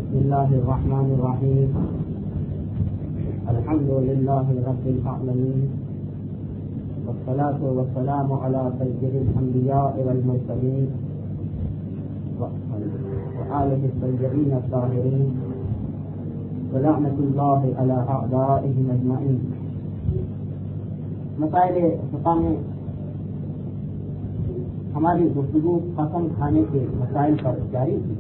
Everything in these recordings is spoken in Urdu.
بسم الله الرحمن الرحيم. الحمد لله رب العالمين، والصلاة والسلام على سيد الأنبياء والمرسلين وآله الطيبين الطاهرين ولعنة الله على أعدائهم أجمعين. مسائل فقہ میں ہماری گفتگو قسم کھانے کے مسائل پر جاری تھی،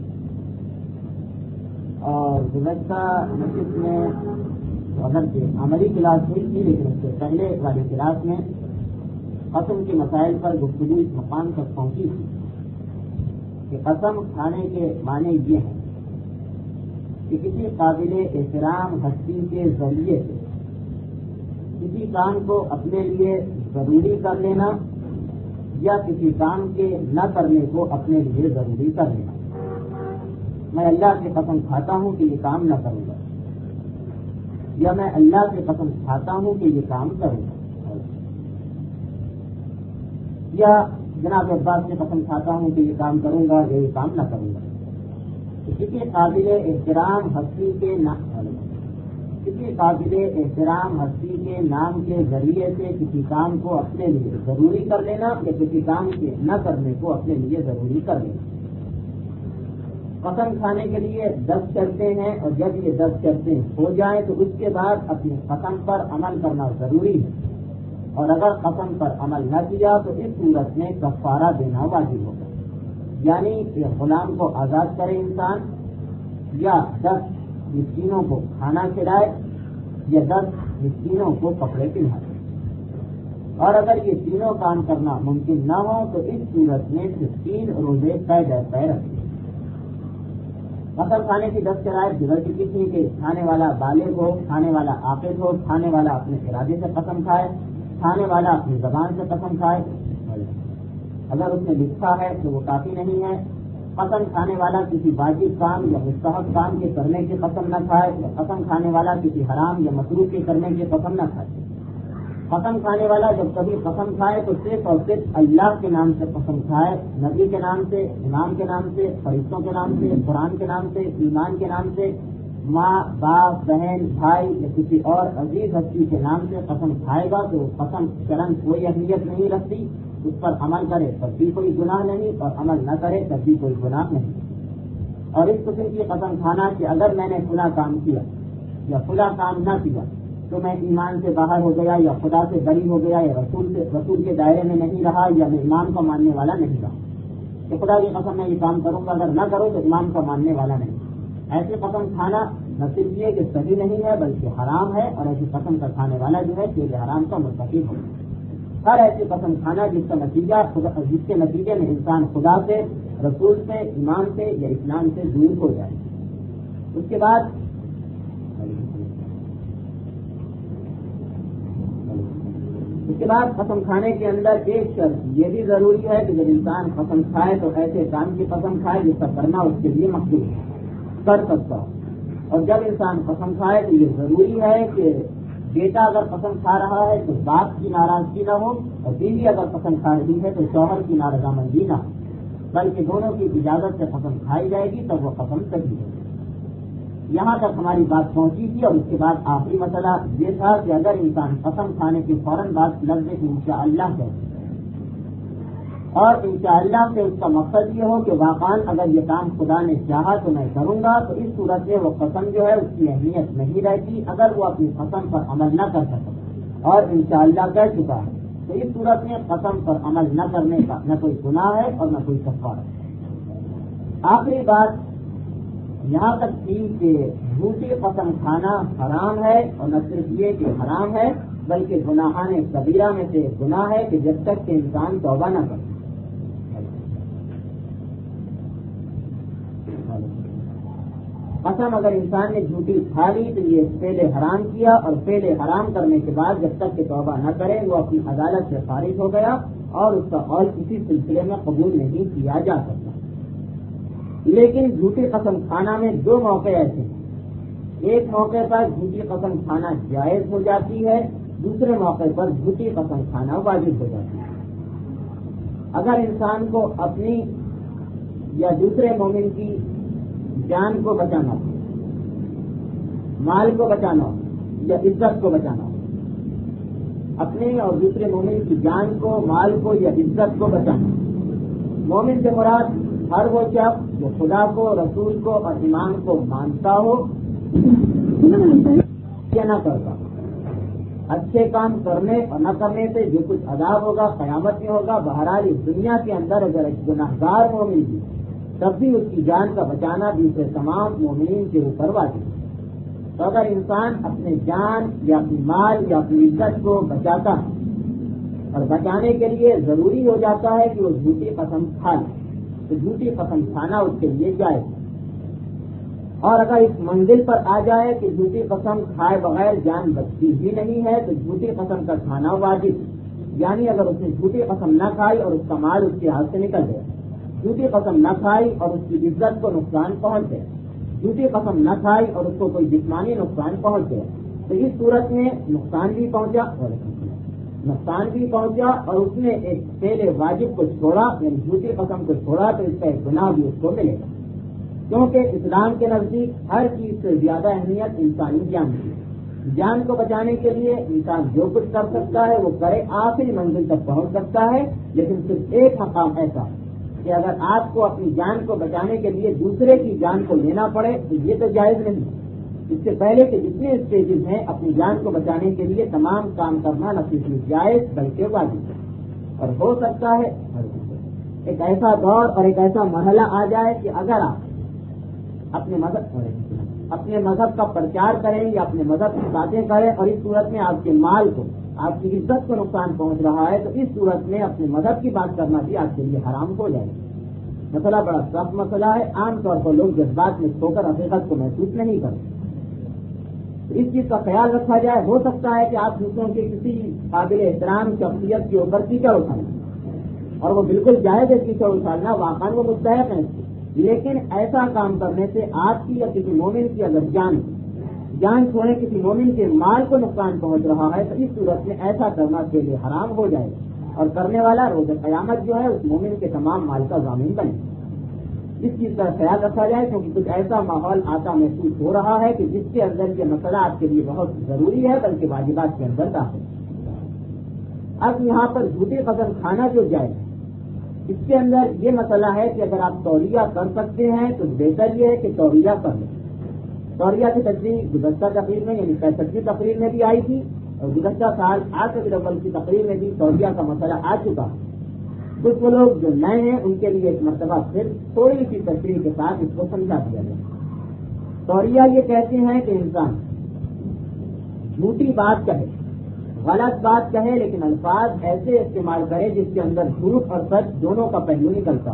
اور گزشتہ نشست میں اگرچہ عملی کلاس ہوئی تھی لیکن اس سے پہلے والی کلاس میں قسم کے مسائل پر گفتگو اس مقام تک پہنچی تھی کہ قسم کھانے کے معنی یہ ہیں کہ کسی قابل احترام ہستی کے ذریعے سے کسی کام کو اپنے لیے ضروری کر لینا یا کسی کام کے نہ کرنے کو اپنے لیے ضروری کر لینا. میں اللہ کی قسم کھاتا ہوں کہ یہ کام نہ کروں گا، یا میں اللہ کی قسم کھاتا ہوں کہ یہ کام کروں گا، یا جناب عباس کی قسم کھاتا ہوں کہ یہ کام کروں گا یا یہ کام نہ کروں گا. کسی قابل احترام ہستی کے نام کے ذریعے سے کسی کام کو اپنے لیے ضروری کر لینا یا کسی کام کے نہ کرنے کو اپنے لیے ضروری کر لینا. قسم کھانے کے لیے 10 شرطیں ہیں، اور جب یہ 10 شرطیں ہو جائیں تو اس کے بعد اپنی قسم پر عمل کرنا ضروری ہے، اور اگر قسم پر عمل نہ کیا تو اس صورت میں کفارہ دینا واجب ہوگا. یعنی کہ غلام کو آزاد کرے انسان، یا 10 مسکینوں کو کھانا کھلائے، یا 10 مسکینوں کو کپڑے پہنائے. اور اگر یہ تینوں کام کرنا ممکن نہ ہو تو اس صورت میں 3 روزے طے رکھے. قسم کھانے کی 10 شرائط گزر چکی تھی کہ کھانے والا بالغ ہو، کھانے والا عاقل ہو، کھانے والا اپنے ارادے سے قسم کھائے، کھانے والا اپنی زبان سے قسم کھائے. اگر اس نے لکھا ہے تو وہ کافی نہیں ہے. قسم کھانے والا کسی واجب کام یا مستحب کام کے کرنے کی قسم نہ کھائے، یا قسم کھانے والا کسی حرام یا مکروہ کے کرنے کی قسم نہ کھائے. قسم کھانے والا جب کبھی قسم کھائے تو صرف اور صرف اللہ کے نام سے قسم کھائے، نبی کے نام سے، امام کے نام سے، فرشتوں کے نام سے، قرآن کے نام سے، ایمان کے نام سے، ماں باپ بہن بھائی یا کسی اور عزیز ہستی کے نام سے قسم کھائے گا تو قسم چرن کوئی اہمیت نہیں رکھتی. اس پر عمل کرے تب بھی کوئی گناہ نہیں، اور عمل نہ کرے تب بھی کوئی گناہ نہیں. اور اس قسم کی قسم کھانا کہ اگر میں نے فلاں کام کیا یا فلاں کام نہ کیا تو میں ایمان سے باہر ہو گیا، یا خدا سے بری ہو گیا، یا رسول کے دائرے میں نہیں رہا، یا میں امام کا ماننے والا نہیں رہا. کہ خدا کی قسم میں یہ کام کروں گا، اگر نہ کروں تو امام کا ماننے والا نہیں. ایسی قسم کھانا نہ صرف یہ کہ صحیح نہیں ہے بلکہ حرام ہے، اور ایسی قسم کا کھانے والا جو ہے فعل حرام کا مرتکب ہو. ہر ایسی قسم کھانا جس کے نتیجے میں انسان خدا سے، رسول سے، ایمان سے یا اسلام سے دور ہو جائے. اس کے بعد قسم کھانے کے اندر ایک شرط یہ بھی ضروری ہے کہ جب انسان قسم کھائے تو ایسے کام کی قسم کھائے جس کا کرنا اس کے لیے مقبول کر سکتا ہو. اور جب انسان قسم کھائے تو یہ ضروری ہے کہ بیٹا اگر قسم کھا رہا ہے تو باپ کی ناراضگی نہ ہو، اور بیوی اگر قسم کھا رہی ہے تو شوہر کی نارضامندی نہ ہو، بلکہ دونوں کی اجازت سے قسم کھائی جائے گی تب وہ قسم صحیح ہے. یہاں تک ہماری بات پہنچی تھی. اور اس کے بعد آخری مسئلہ یہ تھا کہ اگر انسان قسم کھانے کے فوراً بعد لفظ انشاءاللہ کہتے اور انشاءاللہ سے اس کا مقصد یہ ہو کہ واقعاً اگر یہ کام خدا نے چاہا تو میں کروں گا، تو اس صورت میں وہ قسم جو ہے اس کی اہمیت نہیں رہتی اگر وہ اپنی قسم پر عمل نہ کر سکے اور انشاءاللہ کہہ چکا ہے. تو اس صورت میں قسم پر عمل نہ کرنے کا نہ کوئی گناہ ہے اور نہ کوئی کفارہ ہے. آخری بات یہاں تک تھی کہ جھوٹی قسم کھانا حرام ہے، اور نہ صرف یہ کہ حرام ہے بلکہ گناہان کبیرہ میں سے گناہ ہے کہ جب تک کہ انسان توبہ نہ کرے. قسم اگر انسان نے جھوٹی کھا لی تو یہ فعل حرام کیا، اور فعل حرام کرنے کے بعد جب تک کہ توبہ نہ کرے وہ اپنی عدالت سے خارج ہو گیا، اور اس کا قول کسی سلسلے میں قبول نہیں کیا جا سکتا. لیکن جھوٹی قسم کھانا میں 2 موقع ایسے ہیں. ایک موقع پر جھوٹی قسم کھانا جائز ہو جاتی ہے، دوسرے موقع پر جھوٹی قسم کھانا واجب ہو جاتی ہے. اگر انسان کو اپنی یا دوسرے مومن کی جان کو بچانا ہو، مال کو بچانا ہو یا عزت کو بچانا ہو، اپنے اور دوسرے مومن کی جان کو، مال کو یا عزت کو بچانا. مومن سے مراد ہر وہ شخص جو خدا کو، رسول کو اور ایمان کو مانتا ہو یا نہ کرتا. اچھے کام کرنے اور نہ کرنے سے جو کچھ عذاب ہوگا قیامت میں ہوگا. بہرحال اس دنیا کے اندر اگر ایک گنہگار مومن بھی تب بھی اس کی جان کا بچانا دوسرے تمام مومنین کے اوپر واجب ہے. تو اگر انسان اپنے جان یا اپنی مال یا اپنی عزت کو بچاتا ہے اور بچانے کے لیے ضروری ہو جاتا ہے کہ وہ جھوٹی قسم کھا لے تو جھوٹی قسم کھانا اس کے لیے جائز ہے. اور اگر اس منزل پر آ جائے کہ جھوٹی قسم کھائے بغیر جان بچتی ہی نہیں ہے تو جھوٹی قسم کا کھانا واجب. یعنی اگر اس نے جھوٹی قسم نہ کھائی اور اس کا مال اس کے ہاتھ سے نکل گیا، جھوٹی قسم نہ کھائی اور اس کی عزت کو نقصان پہنچ گیا، جھوٹی قسم نہ کھائی اور اس کو کوئی جسمانی نقصان پہنچ گیا، تو اس صورت میں نقصان بھی پہنچا اور اس نے ایک فعل واجب کو چھوڑا یعنی جھوٹی قسم کو چھوڑا تو اس کا ایک گناہ بھی اس کو ملے گا. کیونکہ اسلام کے نزدیک ہر چیز سے زیادہ اہمیت انسانی جان کی. جان کو بچانے کے لیے انسان جو کچھ کر سکتا ہے وہ کرے، آخری منزل تک پہنچ سکتا ہے. لیکن صرف ایک مقام ایسا کہ اگر آپ کو اپنی جان کو بچانے کے لیے دوسرے کی جان کو لینا پڑے تو یہ تو جائز نہیں. اس سے پہلے کہ جتنے اسٹیجز ہیں اپنی جان کو بچانے کے لیے تمام کام کرنا نہ صرف جائز بلکہ واجب ہے. اور ہو سکتا ہے ایک ایسا دور اور ایک ایسا مرحلہ آ جائے کہ اگر آپ اپنے مذہب کا پرچار کریں یا اپنے مذہب کی باتیں کریں اور اس صورت میں آپ کے مال کو، آپ کی عزت کو نقصان پہنچ رہا ہے تو اس صورت میں اپنے مذہب کی بات کرنا بھی آپ کے لیے حرام ہو جائے گا. مسئلہ بڑا سخت مسئلہ ہے. عام طور پر لوگ جذبات میں کھو کر حقیقت کو محسوس نہیں کرتے. اس چیز کا خیال رکھا جائے. ہو سکتا ہے کہ آپ دوسروں کے کسی قابل احترام شخصیت کے اوپر کیچڑ اٹھائیں اور وہ بالکل جائز ہے کیچڑ اچھالنا، واقعا وہ مستحق ہے، لیکن ایسا کام کرنے سے آپ کی یا کسی مومن کی اگر جان چھوڑے کسی مومن کے مال کو نقصان پہنچ رہا ہے تو اس صورت میں ایسا کرنا کے لیے حرام ہو جائے اور کرنے والا روز قیامت جو ہے اس مومن کے تمام مال کا ضامن بنے. اس چیز کا خیال رکھا جائے کیونکہ کچھ ایسا ماحول آتا محسوس ہو رہا ہے کہ جس کے اندر یہ مسئلہ آپ کے لیے بہت ضروری ہے بلکہ واجبات کے اندر داخل. اب یہاں پر جھوٹی قسم کھانا جو جائے اس کے اندر یہ مسئلہ ہے کہ اگر آپ توریہ کر سکتے ہیں تو بہتر یہ ہے کہ توریہ کر لیں. توریہ کی تجزیہ گزشتہ تقریر میں یعنی 65ویں تقریر میں بھی آئی تھی اور گزشتہ سال عاشر الاول کی تقریر میں بھی توریہ کا مسئلہ آ چکا. کچھ وہ لوگ جو نئے ہیں ان کے لیے ایک مرتبہ پھر تھوڑی سی تشریح کے ساتھ اس کو سمجھا دیا گیا. توریہ یہ کہتے ہیں کہ انسان جھوٹی بات کہے، غلط بات کہے لیکن الفاظ ایسے استعمال کرے جس کے اندر جھوٹ اور سچ دونوں کا پہلو نکلتا.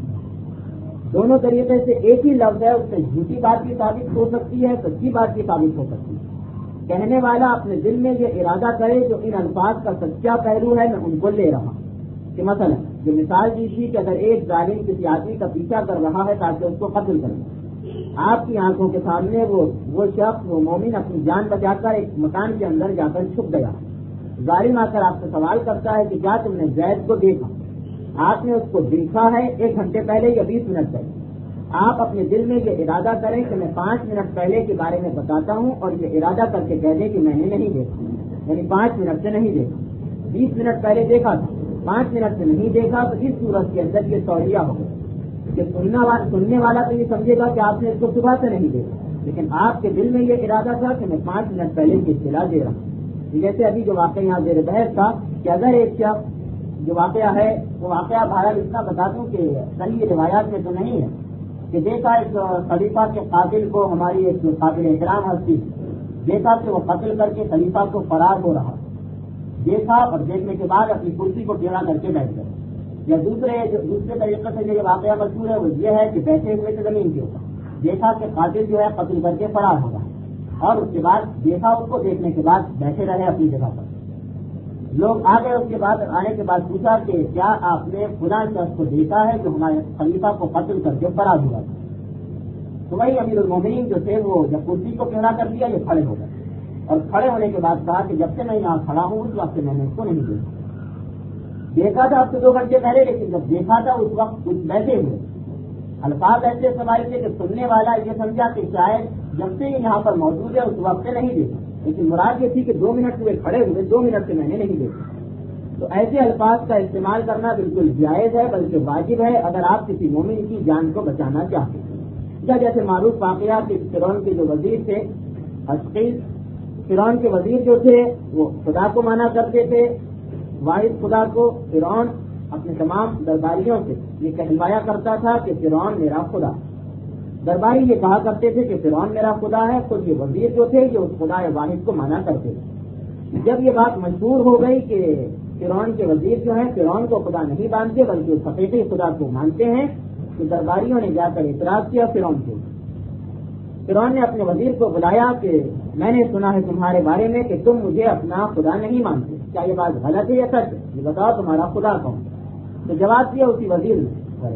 دونوں طریقے سے ایک ہی لفظ ہے، اس سے جھوٹی بات بھی ثابت ہو سکتی ہے، سچی بات بھی ثابت ہو سکتی ہے. کہنے والا اپنے دل میں یہ ارادہ کرے جو ان الفاظ کا سچا پہلو ہے میں ان کو لے رہا ہوں. کہ مثلا جو مثال دی تھی کہ اگر ایک ظالم کسی آدمی کا پیچھا کر رہا ہے تاکہ اس کو قتل کرے، آپ کی آنکھوں کے سامنے وہ شخص وہ مومن اپنی جان بچا کر ایک مکان کے اندر جا کر چھپ گیا. ظالم آ کر آپ سے سوال کرتا ہے کہ کیا تم نے زید کو دیکھا؟ آپ نے اس کو دیکھا ہے 1 گھنٹے پہلے یا 20 منٹ پہلے. آپ اپنے دل میں یہ ارادہ کریں کہ میں 5 منٹ پہلے کے بارے میں بتاتا ہوں اور یہ ارادہ کر کے کہہ دیں کہ میں نے نہیں دیکھا، یعنی 5 منٹ سے نہیں دیکھا. 20 منٹ پہلے دیکھا تھا، 5 منٹ سے نہیں دیکھا. تو اس صورت کے اندر یہ توریہ ہوگا کہ سننے والا تو یہ سمجھے گا کہ آپ نے اس کو صبح سے نہیں دیکھا، لیکن آپ کے دل میں یہ ارادہ تھا کہ میں 5 منٹ پہلے کی اطلاع دے رہا ہوں. جیسے ابھی جو واقعہ یہاں زیر بحث تھا کہ اگر ایک شخص جو واقعہ ہے وہ واقعہ بہرحال اتنا بتا دوں کہ صحیح روایات میں تو نہیں ہے کہ دیکھا ایک خلیفہ کے قاتل کو، ہماری ایک قابل احترام ہستی دیکھا کہ وہ قتل کر کے خلیفہ کو فرار ہو رہا، دیکھا اور دیکھنے کے بعد اپنی کرسی کو ٹیڑھا کر کے بیٹھ گئے. یا دوسرے طریقے سے جو واقعہ مشہور ہے وہ یہ ہے کہ بیٹھے ہوئے تھے زمین کے اوپر، دیکھا کہ قاتل جو ہے قتل کر کے فرار ہو رہا اور اس کے بعد دیکھا، اس کو دیکھنے کے بعد بیٹھے رہے اپنی جگہ پر. لوگ آ گئے، اس کے بعد آنے کے بعد پوچھا کہ کیا آپ نے فلاں شخص کو دیکھا ہے جو ہمارے خلیفہ کو قتل کر کے فرار ہوا تھا؟ تو وہی امیر المومنین جو تھے وہ جب کرسی کو ٹیڑھا کر دیا یہ کھڑے ہو گئے اور کھڑے ہونے کے بعد کہا کہ جب سے میں یہاں کھڑا ہوں اس وقت سے میں نے اس کو نہیں دیکھا تھا اب سے 2 گھنٹے پہلے، لیکن جب دیکھا تھا اس وقت کچھ بیٹھے ہوئے الفاظ ایسے استعمال تھے کہ سننے والا یہ سمجھا کہ شاید جب سے یہاں پر موجود ہے اس وقت سے نہیں دیکھا، لیکن مراد یہ تھی کہ 2 منٹ ہوئے کھڑے ہوئے، 2 منٹ سے میں نے نہیں دیکھا۔ تو ایسے الفاظ کا استعمال کرنا بالکل جائز ہے، بلکہ واجب ہے اگر آپ کسی مومن کی جان کو بچانا چاہتے ہیں۔ یا جیسے معروف واقعات کہ فرعون کے جو وزیر تھے حزقیل، فرعون کے وزیر جو تھے وہ خدا کو مانا کرتے تھے، واحد خدا کو۔ فرعون اپنے تمام درباریوں سے یہ کہلوایا کرتا تھا کہ فرعون میرا خدا۔ درباری یہ کہا کرتے تھے کہ فرعون میرا خدا ہے، خود یہ وزیر جو تھے یہ اس خدا واحد کو مانا کرتے تھے۔ جب یہ بات مشہور ہو گئی کہ فرعون کے وزیر جو ہیں فرعون کو خدا نہیں مانتے بلکہ اس حقیقی خدا کو مانتے ہیں، تو درباریوں نے جا کر اعتراض کیا فرعون کو۔ فرعون نے اپنے وزیر کو بلایا کہ میں نے سنا ہے تمہارے بارے میں کہ تم مجھے اپنا خدا نہیں مانتے، کیا یہ بات غلط ہے یا سچ ہے؟ یہ بتاؤ تمہارا خدا کون؟ تو جواب دیا اسی وزیر نے۔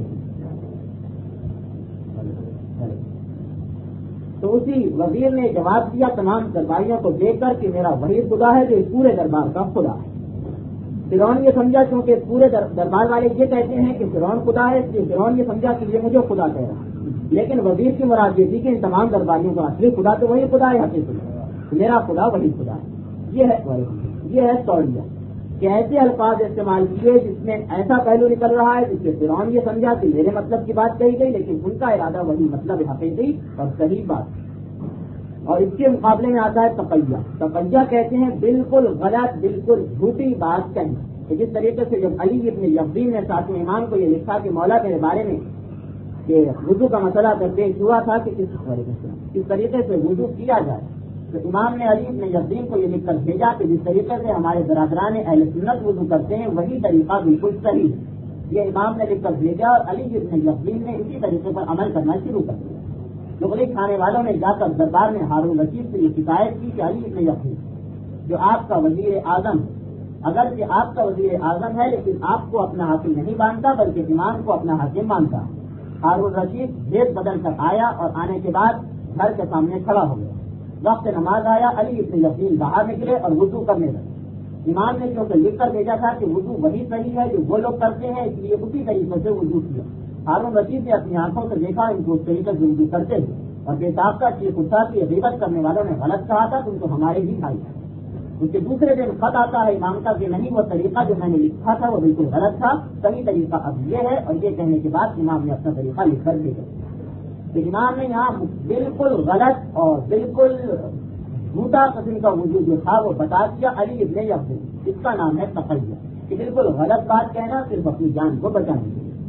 تو اسی وزیر نے جواب دیا تمام درباریوں کو دیکھ کر کہ میرا وہی خدا ہے جو اس پورے دربار کا خدا ہے۔ فرعون یہ سمجھا کیونکہ پورے دربار والے یہ کہتے ہیں کہ فرعون خدا ہے، اس لیے فرعون یہ سمجھا کہ یہ مجھے خدا کہہ رہا ہے، لیکن وزیر کی مراد یہ تھی کہ ان تمام درباریوں کا اصلی خدا تو وہی خدا ہے، حقیقی میرا خدا وہی خدا ہے۔ یہ ہے توڑیا کہ ایسے الفاظ استعمال کیے جس میں ایسا پہلو نکل رہا ہے جس سے فرعون یہ سمجھا کہ میرے مطلب کی بات کہی گئی، لیکن ان کا ارادہ وہی مطلب حقیقی اور صحیح بات۔ اور اس کے مقابلے میں آتا ہے تقیہ۔ تقیہ کہتے ہیں بالکل غلط، بالکل جھوٹی بات کہنا، کہ جس طریقے سے جب علی ابن یقین نے ساتویں امام کو یہ لکھا کہ مولا میرے بارے میں کہ وضو کا مسئلہ پیش ہوا تھا کہ کس طریقے سے وضو کیا جائے، تو امام نے علی ابن یقین کو یہ لکھ کر بھیجا کہ جس طریقے سے ہمارے برادران اہل سنت وضو کرتے ہیں وہی طریقہ بالکل صحیح ہے۔ یہ امام نے لکھ کر بھیجا اور علی ابن یقین نے اسی طریقے پر عمل کرنا شروع کر دیا۔ چغلی کھانے والوں نے جا کر دربار میں ہارون رشید سے یہ شکایت کی کہ علی ابن یقین جو آپ کا وزیر اعظم، اگرچہ آپ کا وزیر اعظم ہے لیکن آپ کو اپنا حاکم نہیں مانتا بلکہ امام کو اپنا حاکم مانتا۔ ہارون رشید بھید بدل کر آیا اور آنے کے بعد گھر کے سامنے کھڑا ہو گیا۔ وقت نماز آیا، علی ابن یقین باہر نکلے اور وضو کرنے لگے۔ امام نے کیونکہ لکھ کر بھیجا تھا کہ وضو وہی صحیح ہے جو وہ لوگ کرتے ہیں، اس لیے اسی طریقے سے وضو کیا۔ ہارون رشید نے اپنی آنکھوں سے دیکھا ان کو اس طریقے سے وضو کرتے ہوئے، اور بے ساختہ چیخ اٹھا کہ غیبت کرنے والوں نے غلط کہا تھا، تم تو ہمارے ہی بھائی ہیں۔ اس کے دوسرے دن خط آتا ہے امام کا کہ نہیں، وہ طریقہ جو میں نے لکھا تھا وہ بالکل غلط تھا، صحیح طریقہ اب یہ ہے، اور یہ کہنے کے بعد امام نے اپنا طریقہ لکھ کر دے دیا۔ تو امام نے یہاں بالکل غلط اور بالکل جھوٹا قسم کا وضو جو تھا وہ بتا دیا علی ابن یقین۔ اس کا نام ہے تقیہ، کہ بالکل غلط بات کہنا صرف اپنی جان کو بچانے کے لیے۔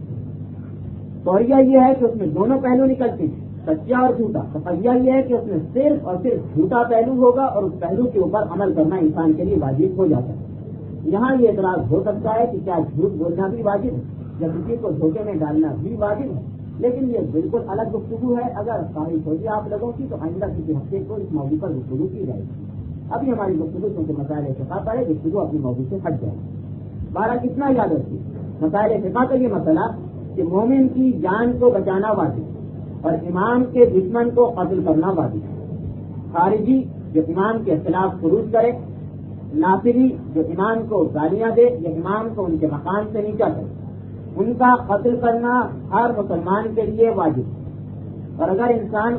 توڑیا یہ ہے کہ اس میں دونوں پہلو نکلتے ہیں، سچا اور جھوٹا۔ تقیہ یہ ہے کہ اس میں صرف اور صرف جھوٹا پہلو ہوگا اور اس پہلو کے اوپر عمل کرنا انسان کے لیے واجب ہو جاتا ہے۔ یہاں یہ اعتراض ہو سکتا ہے کہ کیا جھوٹ بولنا بھی واجب ہے، یا کسی کو دھوکے میں ڈالنا بھی واجب ہے، لیکن یہ بالکل الگ گفتگو ہے۔ اگر خواہش ہوگی آپ لوگوں کی تو آئندہ کسی ہفتے کو اس موضوع پر گفتگو کی جائے گی۔ ابھی ہماری گفتگو کیونکہ مسائل فقہ پر ہے، گفتگو اپنی موضوع سے ہٹ جائے گی۔ بارہ کتنا یاد رکھیے، مسائل فقہ کا یہ مسئلہ کہ مومن کی جان کو بچانا واجب اور امام کے دشمن کو قتل کرنا واجب ہے۔ خارجی جو امام کے خلاف خروج کرے، ناصری جو امام کو گالیاں دے یا امام کو ان کے مقام سے نیچا کرے، ان کا قتل کرنا ہر مسلمان کے لیے واجب ہے۔ اور اگر انسان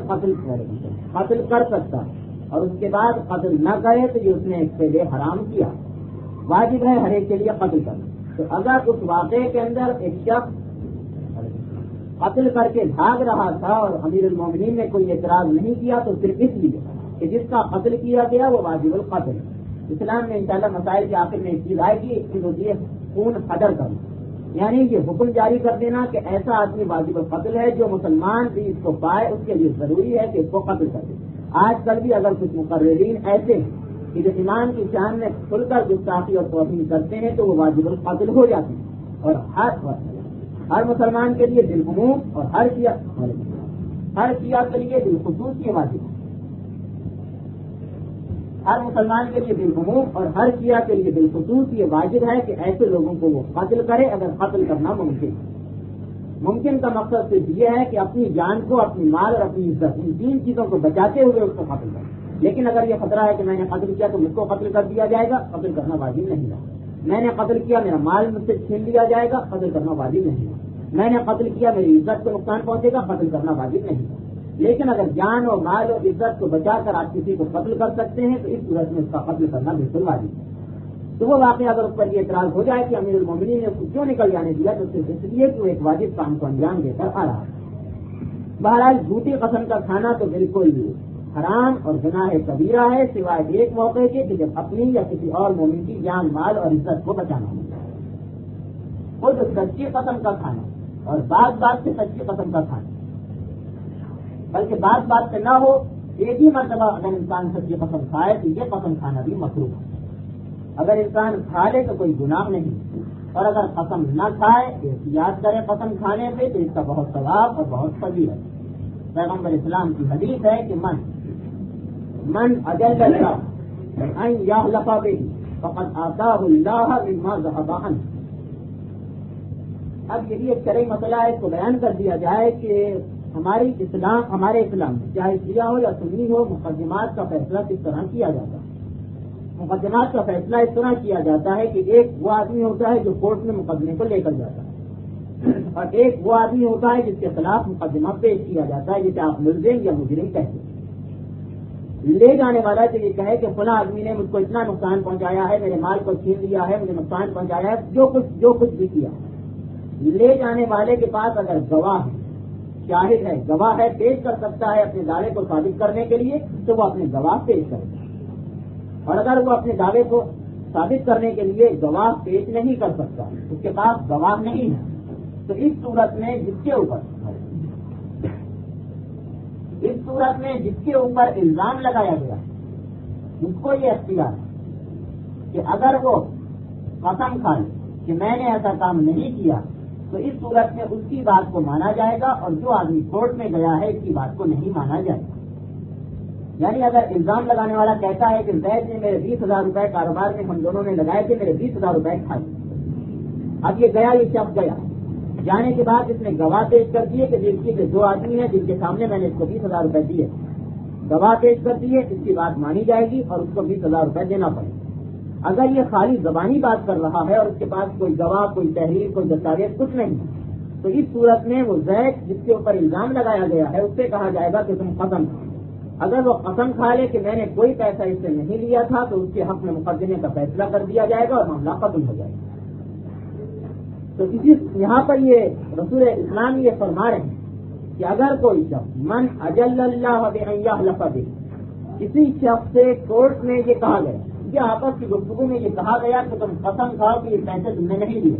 قتل کر سکتا اور اس کے بعد قتل نہ کرے تو یہ اس نے اس کے لیے حرام کیا۔ واجب ہے ہر ایک کے لیے قتل کرنا۔ تو اگر اس واقعے کے اندر ایک شخص قتل کر کے بھاگ رہا تھا اور امیر المومنین نے کوئی اعتراض نہیں کیا تو صرف اس لیے کہ جس کا قتل کیا گیا وہ واجب القتل۔ اسلام نے انشاءاللہ مسائل کے آخر میں اس چیز آئے گی، اس کی ہوتی ہے خون حدر کرنا، یعنی یہ حکم جاری کر دینا کہ ایسا آدمی واجب القتل ہے، جو مسلمان بھی اس کو پائے اس کے لیے ضروری ہے کہ اس کو قتل کر دے۔ آج کل بھی اگر کچھ مقررین ایسے ہیں کہ جو ایمان کی شان میں کھل کر گستاخی اور توہین کرتے ہیں تو وہ واجب القتل ہو جاتے ہیں، اور ہر مسلمان کے لیے بالعموم اور ہر شیعہ کے لیے بالخصوص یہ واجب ہے۔ ہر مسلمان کے لیے بالعموم اور ہر شیعہ کے لیے بالخصوص یہ واجب ہے کہ ایسے لوگوں کو وہ قتل کرے اگر قتل کرنا ممکن ہے۔ ممکن کا مقصد صرف یہ ہے کہ اپنی جان کو، اپنی مال اور اپنی عزت، ان تین چیزوں کو بچاتے ہوئے اس کو قتل کرے۔ لیکن اگر یہ خطرہ ہے کہ میں نے قتل کیا تو مجھ کو قتل کر دیا جائے گا، قتل کرنا واجب نہیں ہے۔ میں نے قتل کیا، میرا مال مجھ سے چھین لیا جائے گا، قتل کرنا واجب نہیں ہے۔ میں نے قتل کیا میری عزت کو نقصان پہنچے گا، قتل کرنا واجب نہیں ہے۔ لیکن اگر جان اور مال اور عزت کو بچا کر آپ کسی کو قتل کر سکتے ہیں تو اس صورت میں اس کا قتل کرنا بالکل واجب ہے۔ تو وہ واقعہ اگر اس پر یہ اعتراض ہو جائے کہ امیر المومنین نے اس کو کیوں نکل جانے دیا، تو صرف اس لیے کہ وہ ایک واجب کام کو انجام دے کر آ رہا ہے۔ بہرحال جھوٹی قسم کا کھانا تو بالکل حرام اور گناہ کبیرہ ہے، سوائے ایک موقع کے کہ جب اپنی یا کسی اور مومن کی جان مال اور عزت کو بچانا ہو۔ وہ جو سچی قسم کا کھانا اور بات سے سچی قسم کا کھانا، بلکہ بات سے نہ ہو، ایک ہی مرتبہ اگر انسان سچی قسم کھائے تو یہ قسم کھانا بھی مکروہ ہے۔ اگر انسان کھا لے تو کوئی گناہ نہیں، اور اگر قسم نہ کھائے احتیاط کرے قسم کھانے پہ تو اس کا بہت ثواب اور بہت فضیلت ہے۔ پیغمبر اسلام کی حدیث ہے کہ من اجل اللہ ان یحلف بہ فقد آتاہ اللہ مما ذهب عنہ۔ اب یہ بھی ایک شرعی مسئلہ ہے، اس کو بیان کر دیا جائے کہ ہمارے اسلام میں چاہے شیعہ ہو یا سنی ہو، مقدمات کا فیصلہ کس طرح کیا جاتا ہے۔ مقدمات کا فیصلہ اس طرح کیا جاتا ہے کہ ایک وہ آدمی ہوتا ہے جو کورٹ میں مقدمے کو لے کر جاتا ہے، اور ایک وہ آدمی ہوتا ہے جس کے خلاف مقدمہ پیش کیا جاتا ہے، جسے آپ ملزم یا مجرم کہتے ہیں۔ لے جانے والا تو یہ کہے کہ فلاں آدمی نے مجھ کو اتنا نقصان پہنچایا ہے، میرے مال کو چھین لیا ہے، مجھے نقصان پہنچایا ہے، جو کچھ بھی کیا۔ لے جانے والے کے پاس اگر گواہ ہے، شاہد ہے، گواہ ہے، پیش کر سکتا ہے اپنے دعوے کو ثابت کرنے کے لیے، تو وہ اپنے گواہ پیش کرے گا۔ اور اگر وہ اپنے دعوے کو ثابت کرنے کے لیے گواہ پیش نہیں کر سکتا، اس کے پاس گواہ نہیں ہے، تو اس صورت میں جس کے اوپر الزام لگایا گیا اس کو یہ اختیار ہے کہ اگر وہ قسم کھائے کہ میں نے ایسا کام نہیں کیا تو اس صورت میں اس کی بات کو مانا جائے گا، اور جو آدمی کورٹ میں گیا ہے اس کی بات کو نہیں مانا جائے گا۔ یعنی اگر الزام لگانے والا کہتا ہے کہ زید نے میرے 20,000 روپے کاروبار میں ہم دونوں نے لگائے تھے، میرے 20,000 روپے کھائے، اب یہ شخص گیا، جانے کے بعد اس نے گواہ پیش کر دیے کہ دیکھیے کہ 2 آدمی ہیں جن کے سامنے میں نے اس کو 20,000 روپے دیے، گواہ پیش کر دیے، اس کی بات مانی جائے گی اور اس کو 20,000 روپے دینا پڑے گا۔ اگر یہ خالی زبانی بات کر رہا ہے اور اس کے پاس کوئی گواہ، کوئی تحریر، کوئی دستاویز کچھ نہیں، تو اس صورت میں وہ زید جس کے اوپر الزام لگایا گیا ہے اس سے کہا جائے گا کہ تم قسم کھاؤ۔ اگر وہ قسم کھا لے کہ میں نے کوئی پیسہ اس سے نہیں لیا تھا تو اس کے حق میں مقدمے کا فیصلہ کر دیا جائے گا اور معاملہ قبول ہو جائے گا۔ تو یہاں پر یہ رسول اسلام یہ فرما رہے ہیں کہ اگر کوئی شخص من اجل اللہ بان یحلف بہ، کسی شخص سے کورٹ میں یہ کہا گیا، یہ آپس کی گفتگو میں یہ کہا گیا کہ تم قسم کھاؤ کہ یہ پیسے تم نے نہیں لیے،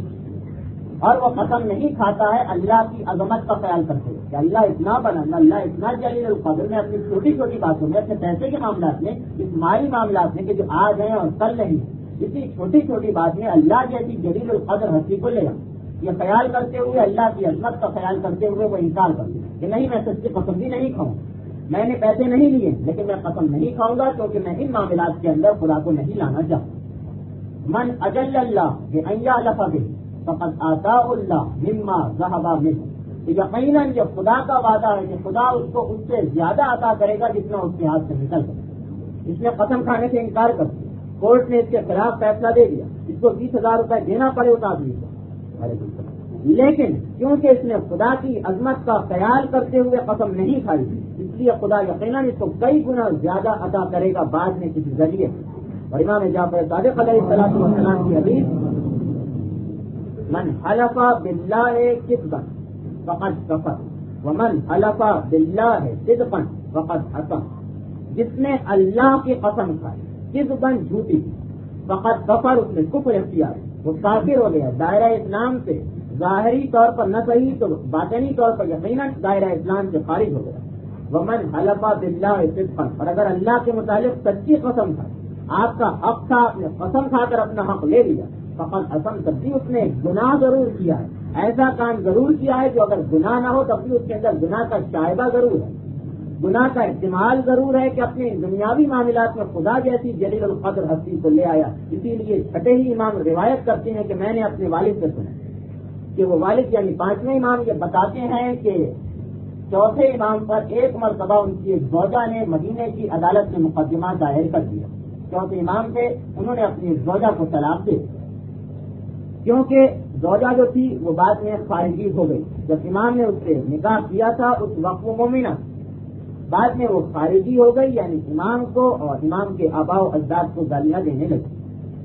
اور وہ قسم نہیں کھاتا ہے اللہ کی عظمت کا خیال کرتے ہوئے کہ اللہ اتنا بنا، اللہ اتنا جلیل القدر میں اپنی چھوٹی چھوٹی باتوں میں، اپنے پیسے کے معاملات میں، اس مالی معاملات میں کہ جو آج ہیں اور کل نہیں، اسی چھوٹی چھوٹی بات میں اللہ جیسی جلیل القدر ہستی کو لے آؤ، یہ خیال کرتے ہوئے، اللہ کی عظمت کا خیال کرتے ہوئے وہ انکار کرتے کہ نہیں میں سچی قسم بھی نہیں کھاؤں، میں نے پیسے نہیں لیے لیکن میں قسم نہیں کھاؤں گا کیونکہ میں ان معاملات کے اندر خدا کو نہیں لانا چاہتا۔ من اجل اللہ بان یحلف بہ فقد آتاہ اللہ مما ذهب منہ، تو یقیناً یہ خدا کا وعدہ ہے کہ خدا اس کو اس سے زیادہ عطا کرے گا جتنا اس کے ہاتھ سے نکل سکے۔ اس نے قسم کھانے سے انکار کر دیا، کورٹ نے اس کے خلاف فیصلہ دے دیا، اس کو 20,000 روپے دینا پڑے اس آدمی کو، لیکن کیونکہ اس نے خدا کی عظمت کا خیال کرتے ہوئے قسم نہیں کھائی، اس لیے خدا یقیناً اس کو کئی گنا زیادہ عطا کرے گا بعد میں کسی ذریعے۔ اور امام جعفر صادق علیہ السلام کی حدیث، من حلف باللہ کذبا فقد کفر ومن حلف باللہ صدقا فقد اثم، جس نے اللہ کی قسم کھائی کذبا جھوٹی فقد کفر، اس نے کفر اختیار، وہ کافر ہو گیا، دائرہ اسلام سے ظاہری طور پر نہ صحیح تو باطنی طور پر یقیناً دائرہ اسلام سے خارج ہو گیا۔ ومن حلف باللہ صدقا، اور اگر اللہ کے متعلق سچی قسم کھائی، آپ کا حق تھا، آپ نے قسم کھا کر اپنا حق لے لیا، فقط اثم، تب بھی اس نے گناہ ضرور کیا ہے، ایسا کام ضرور کیا ہے جو اگر گناہ نہ ہو تب بھی اس کے اندر گناہ کا شائبہ ضرور ہے، گناہ کا احتمال ضرور ہے کہ اپنے دنیاوی معاملات میں خدا جیسی جلیل القدر ہستی کو لے آیا۔ اسی لیے چھٹے ہی امام روایت کرتے ہیں کہ میں نے اپنے والد سے سنا کہ وہ والد یعنی 5ویں امام یہ بتاتے ہیں کہ 4تھے امام پر ایک مرتبہ ان کی ایک زوجہ نے مدینے کی عدالت میں مقدمہ دائر کر دیا، 4تھے امام تھے، انہوں نے اپنی زوجہ کو طلاق دے، کیونکہ زوجہ جو تھی وہ بعد میں خارجی ہو گئی. جب امام نے اس سے نکاح کیا تھا اس وقت وہ مومنہ، بعد میں وہ خارجی ہو گئی، یعنی امام کو اور امام کے آباء و اجداد کو گالیاں دینے لگی.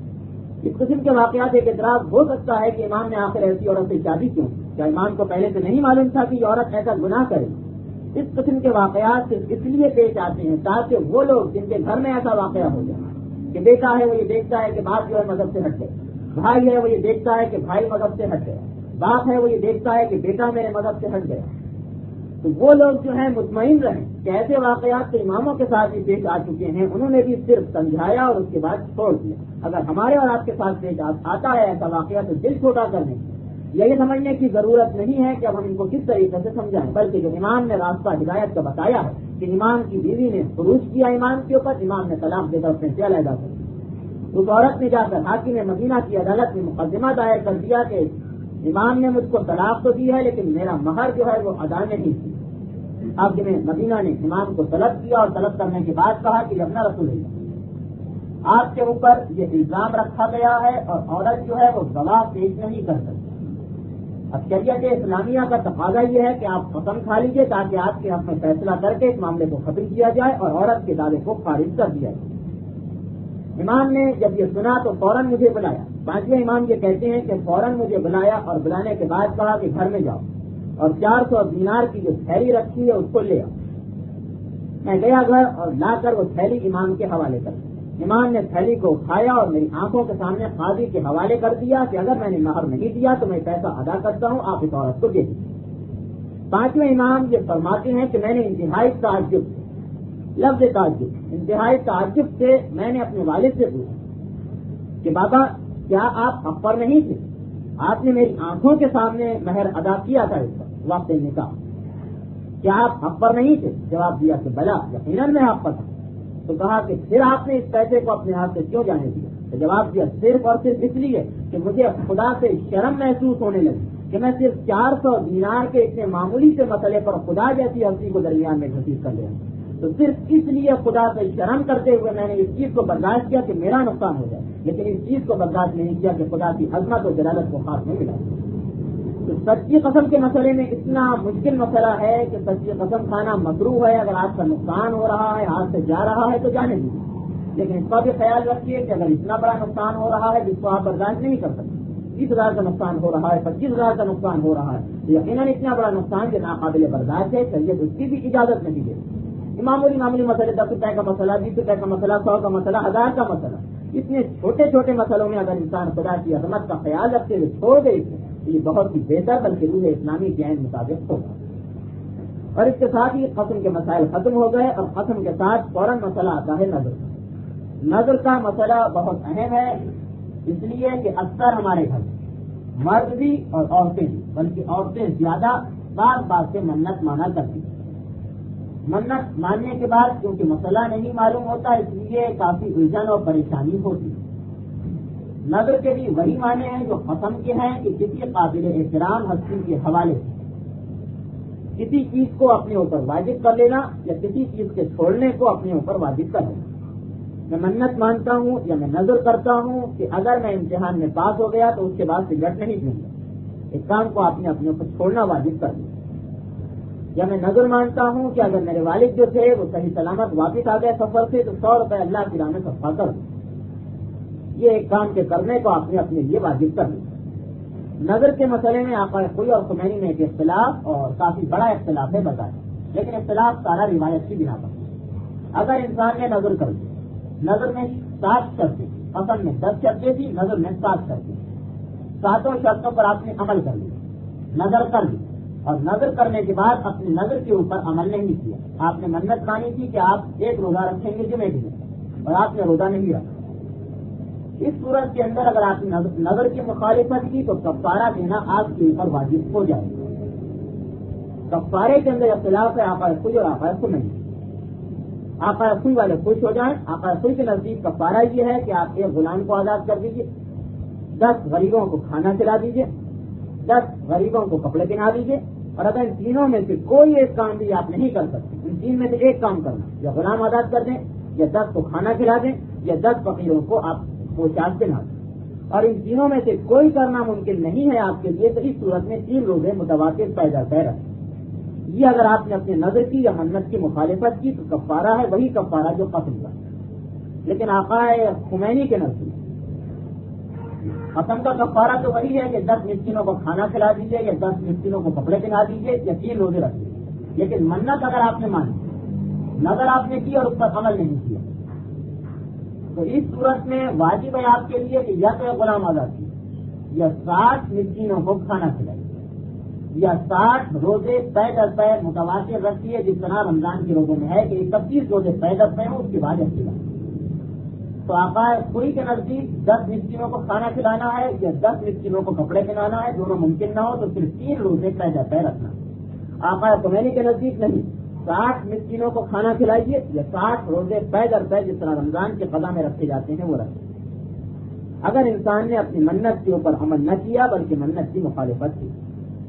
اس قسم کے واقعات ایک اعتراض ہو سکتا ہے کہ امام نے آخر ایسی عورت سے شادی کیوں؟ کیا امام کو پہلے سے نہیں معلوم تھا کہ یہ عورت ایسا گناہ کرے؟ اس قسم کے واقعات صرف اس لیے پیش آتے ہیں تاکہ وہ لوگ جن کے گھر میں ایسا واقعہ ہو جائے کہ بیٹا ہے وہ یہ دیکھتا ہے کہ باپ جو ہے مذہب سے ہٹ گئے، بھائی ہے وہ یہ دیکھتا ہے کہ بھائی مذہب سے ہٹ گیا، باپ ہے وہ یہ دیکھتا ہے کہ بیٹا میرے مذہب سے ہٹ گیا، تو وہ لوگ جو ہیں مطمئن رہیں کہ ایسے واقعات تو اماموں کے ساتھ بھی پیش آ چکے ہیں، انہوں نے بھی صرف سمجھایا اور اس کے بعد چھوڑ دیا. اگر ہمارے اور آپ کے ساتھ پیش آتا ہے ایسا واقعہ تو دل چھوٹا کرنے یہ سمجھنے کی ضرورت نہیں ہے کہ اب ہم ان کو کس طریقے سے سمجھائیں، بلکہ جو امام نے راستہ ہدایت کا بتایا ہے کہ امام کی بیوی نے خروج کیا امام کے اوپر، امام نے طلاق دے کر اپنے سے علیحدہ کر دیا. اس عورت نے جا کر حاکم مدینہ کی عدالت میں مقدمہ دائر کر دیا کہ امام نے مجھ کو طلاق تو دی ہے لیکن میرا مہر جو ہے وہ ادا نہیں کی. حاکم مدینہ نے امام کو طلب کیا اور طلب کرنے کے بعد کہا کہ اپنا رسول اللہ، آپ کے اوپر یہ الزام رکھا گیا ہے اور عورت جو ہے وہ گواہ پیش نہیں کر سکتی. اب شریعت اسلامیہ کا تقاضا یہ ہے کہ آپ قسم کھا لیجیے تاکہ آپ کے حق میں فیصلہ کر کے اس معاملے کو ختم کیا جائے اور عورت کے دعوے کو خارج کر دیا جائے. امام نے جب یہ سنا تو فوراً مجھے بلایا. پانچویں امام یہ کہتے ہیں کہ فوراً مجھے بلایا اور بلانے کے بعد کہا کہ گھر میں جاؤ اور 400 دینار کی جو تھیلی رکھی ہے اس کو لے آؤ. میں گیا گھر اور لا کر وہ تھیلی امام کے حوالے کر دی. امام نے تھیلی کو اٹھایا اور میری آنکھوں کے سامنے قاضی کے حوالے کر دیا کہ اگر میں نے مہر نہیں دیا تو میں پیسہ ادا کرتا ہوں، آپ اس عورت کو دے دیجیے. پانچویں امام یہ فرماتے ہیں کہ میں نے انتہائی تعجب، لفظ تعجب، انتہائی تعجب سے میں نے اپنے والد سے پوچھا کہ بابا کیا آپ حق پر نہیں تھے؟ آپ نے میری آنکھوں کے سامنے مہر ادا کیا تھا اس پر وقت نکاح، کیا آپ حق پر نہیں تھے؟ جواب دیا کہ بلا، یقیناً میں حق پر تھا. تو کہا کہ پھر آپ نے اس پیسے کو اپنے ہاتھ سے کیوں جانے دیا؟ تو جواب دیا صرف اور صرف اس لیے کہ مجھے خدا سے شرم محسوس ہونے لگی کہ میں صرف 400 دینار کے اتنے معمولی سے مسئلے پر خدا جیسی ہستی کو درمیان میں گھسیٹ کر لیا. تو صرف اس لیے خدا سے شرم کرتے ہوئے میں نے اس چیز کو برداشت کیا کہ میرا نقصان ہو جائے، لیکن اس چیز کو برداشت نہیں کیا کہ خدا کی عظمت و جلالت کو ہاتھ میں ملا. تو سچی قسم کے مسئلے میں اتنا مشکل مسئلہ ہے کہ سچی قسم کھانا مکروہ ہے. اگر آپ کا نقصان ہو رہا ہے، ہاتھ سے جا رہا ہے تو جانے دیجیے، لیکن اس کا بھی خیال رکھیے کہ اگر اتنا بڑا نقصان ہو رہا ہے جس کو آپ برداشت نہیں کر سکتے، 20,000 کا نقصان ہو رہا ہے، 25,000 کا نقصان ہو رہا ہے، یقیناً اتنا بڑا نقصان جو ناقابل برداشت ہے، شریعت اس کی بھی اجازت نہیں دے. معمولی مسئلے 10 روپئے کا مسئلہ، 20 روپئے کا مسئلہ، 100 کا مسئلہ، 1000 کا مسئلہ، اتنے چھوٹے چھوٹے مسئلوں میں اگر انسان خدا کی عظمت کا خیال رکھتے ہوئے چھوڑ گئی تو یہ بہت ہی بہتر بلکہ روح اسلامی کے عین مطابق ہوگا. اور اس کے ساتھ ہی قسم کے مسائل ختم ہو گئے اور قسم کے ساتھ فوراً مسئلہ آتا ہے نظر. نظر کا مسئلہ بہت اہم ہے، اس لیے کہ اکثر ہمارے گھر مرد بھی اور عورتیں بھی، بلکہ عورتیں زیادہ بات سے منت مانا کرتی ہیں. منت ماننے کے بعد کیونکہ مسئلہ نہیں معلوم ہوتا اس لیے کافی الجھن اور پریشانی ہوتی ہے. نظر کے بھی وہی معنی ہیں جو قسم کے ہیں کہ کسی قابل احترام ہستی کے حوالے سے کسی چیز کو اپنے اوپر واجب کر لینا یا کسی چیز کے چھوڑنے کو اپنے اوپر واجب کر لینا. میں منت مانتا ہوں یا میں نظر کرتا ہوں کہ اگر میں امتحان میں پاس ہو گیا تو اس کے بعد سگریٹ نہیں پیوں گا، ایک کام کو آپ نے اپنے اوپر چھوڑنا واجب کر دیا. یا میں نظر مانتا ہوں کہ اگر میرے والد جو تھے وہ صحیح سلامت واپس آ گئے سفر سے تو 100 روپے اللہ کی راہ میں صدقہ کر دوں. یہ ایک کام کے کرنے کو آپ نے اپنے لیے واجب کر دیا. نظر کے مسئلے میں آقا خوئی اور خمینی میں ایک اختلاف اور کافی بڑا اختلاف ہے بتایا، لیکن اختلاف سارا روایت کی بنا پر. اگر انسان نے نظر کر دی، نظر میں 7 شرطیں، قسم میں 10 شرطیں تھی، نظر میں 7 شرطیں، 7 شرطوں پر آپ نے عمل کر لیا، نظر کر لی اور نظر کرنے کے بعد اپنی نظر کے اوپر عمل نہیں کیا. آپ نے منت مانی تھی کہ آپ 1 روزہ رکھیں گے جمعے کے دن اور آپ نے روزہ نہیں رکھا. اس صورت کے اندر اگر آپ نے نظر کی مخالفت کی تو کفارہ دینا آپ کے اوپر واجب ہو جائے گا. کفارے کے اندر اختلاف ہے آقا خوئی اور آقا خمینی. آقا خوئی والے خوش ہو جائیں. آقا خوئی کے نزدیک کفارہ یہ ہے کہ آپ 1 غلام کو آزاد کر دیجیے، 10 غریبوں کو کھانا کھلا دیجیے، 10 غریبوں کو کپڑے پہنا دیجیے. اور اگر ان تینوں میں سے کوئی ایک کام بھی آپ نہیں کر سکتے، ان 3 میں سے ایک کام کرنا، یا غلام آزاد کر دیں، یا 10 کو کھانا کھلا دیں، یا 10 فقیروں کو آپ پوشاک پہنا دیں. اور ان تینوں میں سے کوئی کرنا ممکن نہیں ہے آپ کے لیے، تو اس صورت میں 3 روزے متواتر طے در طے رکھیں۔ یہ اگر آپ نے اپنے نظر کی یا منت کی مخالفت کی تو کفارہ ہے وہی کفارہ جو قسم کا۔ لیکن آقا خمینی کے نزدیک قسم کا کفارہ تو وہی ہے کہ 10 مسکینوں کو کھانا کھلا دیجیے یا 10 مسکینوں کو کپڑے پہنا دیجیے یا 3 روزے رکھ دیجیے۔ لیکن منت اگر آپ نے مانی، نظر آپ نے کی اور اس پر عمل نہیں کیا، تو اس صورت میں واجب ہے آپ کے لیے کہ یا تو غلام آزاد کیجیے یا 60 مسکینوں کو کھانا کھلائیے یا 60 روزے طے در طے متواتر رکھیے، جس طرح رمضان کے روزے میں ہے کہ 31 روزے طے در طے ہوں، اس کے بعد اختلاف۔ تو آقا پوری کے نزدیک 10 مسکینوں کو کھانا کھلانا ہے یا 10 مسکینوں کو کپڑے پہنانا ہے، دونوں ممکن نہ ہو تو پھر 3 روزے طے در طے رکھنا۔ آقا خمینی کے نزدیک نہیں، 60 مسکینوں کو کھانا کھلائیے یا 60 روزے طے در طے جس طرح رمضان کے قضا میں رکھے جاتے ہیں وہ رکھیں۔ اگر انسان نے اپنی منت کے اوپر عمل نہ کیا بلکہ منت کی مخالفت کی،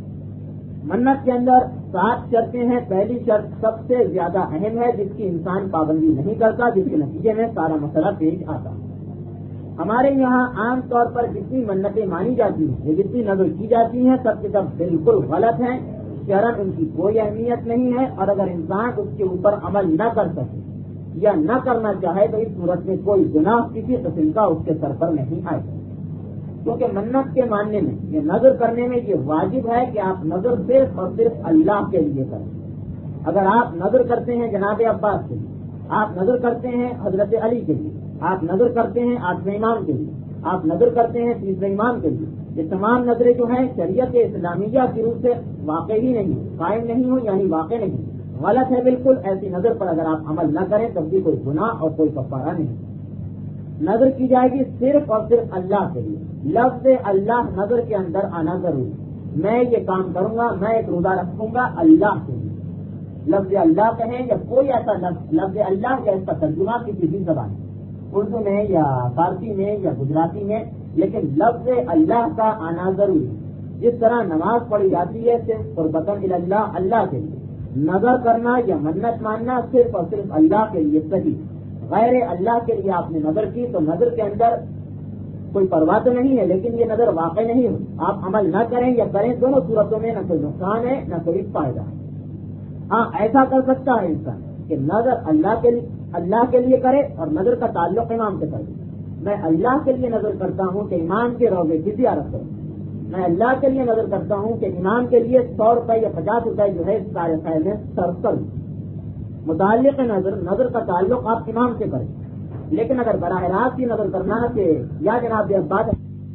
منت کے اندر 7 شرطیں ہیں۔ پہلی شرط سب سے زیادہ اہم ہے، جس کی انسان پابندی نہیں کرتا، جس کے نتیجے میں سارا مسئلہ پیش آتا۔ ہمارے یہاں عام طور پر جتنی منتیں مانی جاتی ہیں، جتنی نظر کی جاتی ہیں، سب کے سب بالکل غلط ہیں، شرعاً ان کی کوئی اہمیت نہیں ہے، اور اگر انسان اس کے اوپر عمل نہ کر سکے یا نہ کرنا چاہے تو اس صورت میں کوئی گناہ کسی قسم کا اس کے سر پر نہیں آئے، کیونکہ منت کے ماننے میں یہ نظر کرنے میں یہ واجب ہے کہ آپ نظر صرف اور صرف اللہ کے لیے کریں۔ اگر آپ نظر کرتے ہیں جناب عباس کے لیے، آپ نظر کرتے ہیں حضرت علی کے لیے، آپ نظر کرتے ہیں 8ویں امام کے لیے، آپ نظر کرتے ہیں 30ویں امام کے لیے، یہ تمام نظریں جو ہیں شریعت اسلامیہ کی روح سے واقع ہی نہیں، قائم نہیں ہو، یعنی واقع نہیں، غلط ہے بالکل۔ ایسی نظر پر اگر آپ عمل نہ کریں تب بھی کوئی گناہ اور کوئی کفارہ نہیں۔ نظر کی جائے گی صرف اور صرف اللہ کے لیے، لفظ اللہ نظر کے اندر آنا ضروری۔ میں یہ کام کروں گا، میں ایک روزہ رکھوں گا اللہ کے لیے، لفظ اللہ کہیں یا کوئی ایسا لفظ اللہ یا اس کا ترجمہ کسی بھی زبان اردو میں یا فارسی میں یا گجراتی میں، لیکن لفظ اللہ کا آنا ضروری۔ جس طرح نماز پڑھی جاتی ہے صرف قربتاً اللہ، اللہ کے لیے، نظر کرنا یا منت ماننا صرف اور صرف اللہ کے لیے صحیح۔ غیر اللہ کے لیے آپ نے نظر کی تو نظر کے اندر کوئی پرواہ تو نہیں ہے، لیکن یہ نظر واقع نہیں ہو، آپ عمل نہ کریں یا کریں، دونوں صورتوں میں نہ کوئی نقصان ہے نہ کوئی فائدہ ہے۔ ہاں ایسا کر سکتا ہے انسان کہ نظر اللہ کے لیے کرے اور نظر کا تعلق امام سے کرے۔ میں اللہ کے لیے نظر کرتا ہوں کہ امام کے روضے کی زیارت کروں، میں اللہ کے لیے نظر کرتا ہوں کہ امام کے لیے 100 روپے یا 50 روپے جو ہے سارے خیر میں صرف کروں۔ متعلق نظر کا تعلق آپ امام سے کریں، لیکن اگر براہ راست یہ نظر کرنا کہ یا جناب بات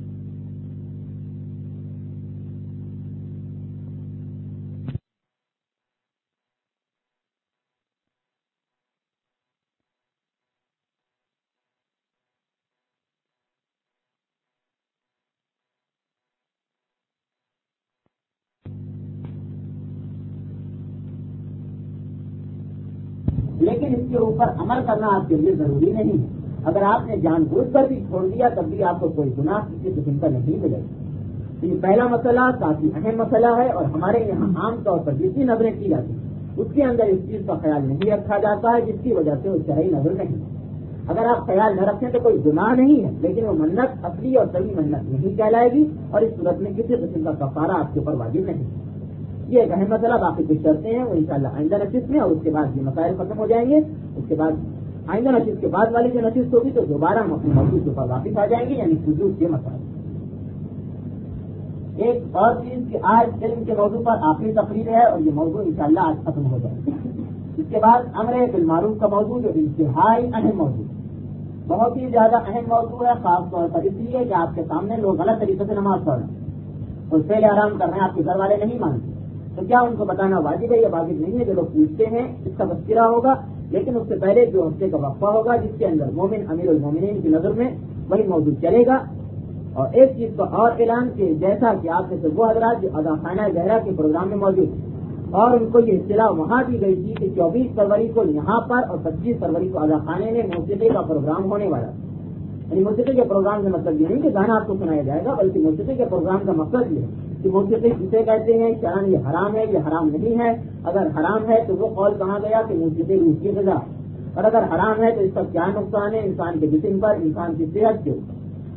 لیکن اس کے اوپر عمل کرنا آپ کے لیے ضروری نہیں ہے۔ اگر آپ نے جان بوجھ کر بھی چھوڑ دیا تب بھی آپ کو کوئی گناہ کسی قسم کا نہیں ملے گا۔ یہ پہلا مسئلہ کافی اہم مسئلہ ہے، اور ہمارے یہاں عام طور پر جتنی نظریں کی جاتی ہیں اس کے اندر اس چیز کا خیال نہیں رکھا جاتا ہے، جس کی وجہ سے وہ شرعی نظر نہیں۔ اگر آپ خیال نہ رکھیں تو کوئی گناہ نہیں ہے، لیکن وہ منت اصلی اور صحیح منت نہیں کہلائے گی، اور اس صورت میں کسی قسم کا کفارہ آپ کے اوپر واجب نہیں۔ یہ ایک اہم مسئلہ، باقی کچھ شرطیں ہیں وہ انشاءاللہ آئندہ نشست میں، اور اس کے بعد یہ مسائل ختم ہو جائیں گے۔ اس کے بعد آئندہ نشست کے بعد والی جو نشست ہوگی تو دوبارہ ہم اپنے موضوع کے اوپر واپس آ جائیں گے، یعنی وجود کے مسائل۔ ایک اور چیز کہ آج علم کے موضوع پر آخری تقریر ہے، اور یہ موضوع انشاءاللہ آج ختم ہو جائے گا۔ اس کے بعد امر بالمعروف کا موضوع جو انتہائی اہم موضوع، بہت ہی زیادہ اہم موضوع ہے، خاص طور پر اس لیے کہ آپ کے سامنے لوگ غلط طریقے سے نماز پڑھ رہے ہیں اور پہلے آرام کر رہے ہیں، آپ کے گھر والے نہیں مانتے، تو کیا ان کو بتانا واجب ہے یا واجب نہیں ہے؟ جو لوگ پوچھتے ہیں اس کا تذکرہ ہوگا، لیکن اس سے پہلے جو ہفتے کا وقفہ ہوگا جس کے اندر مومن امیر المومنین کی نظر میں وہی موضوع چلے گا۔ اور ایک چیز کا اور اعلان کہ جیسا کہ آپ میں سے وہ حضرات جو اذان خانہ زہرا کے پروگرام میں موجود اور ان کو یہ اطلاع وہاں دی گئی تھی کہ 24 فروری کو یہاں پر اور 25 فروری کو اذان خانے میں موسیقی کا پروگرام ہونے والا ہے۔ یعنی موسیقی کے پروگرام کا مطلب یہ نہیں کہ گانا آپ کو سنایا جائے گا، بلکہ موسیقی کے پروگرام کا مقصد یہ ہے کہ موسیقی کسے کہتے ہیں، شرعاً یہ حرام ہے، یہ حرام نہیں ہے۔ اگر حرام ہے تو وہ قول کہا گیا کہ موسیقی روح کی غذا، اور اگر حرام ہے تو اس کا کیا نقصان ہے انسان کے جسم پر، انسان کی صحت کے اوپر۔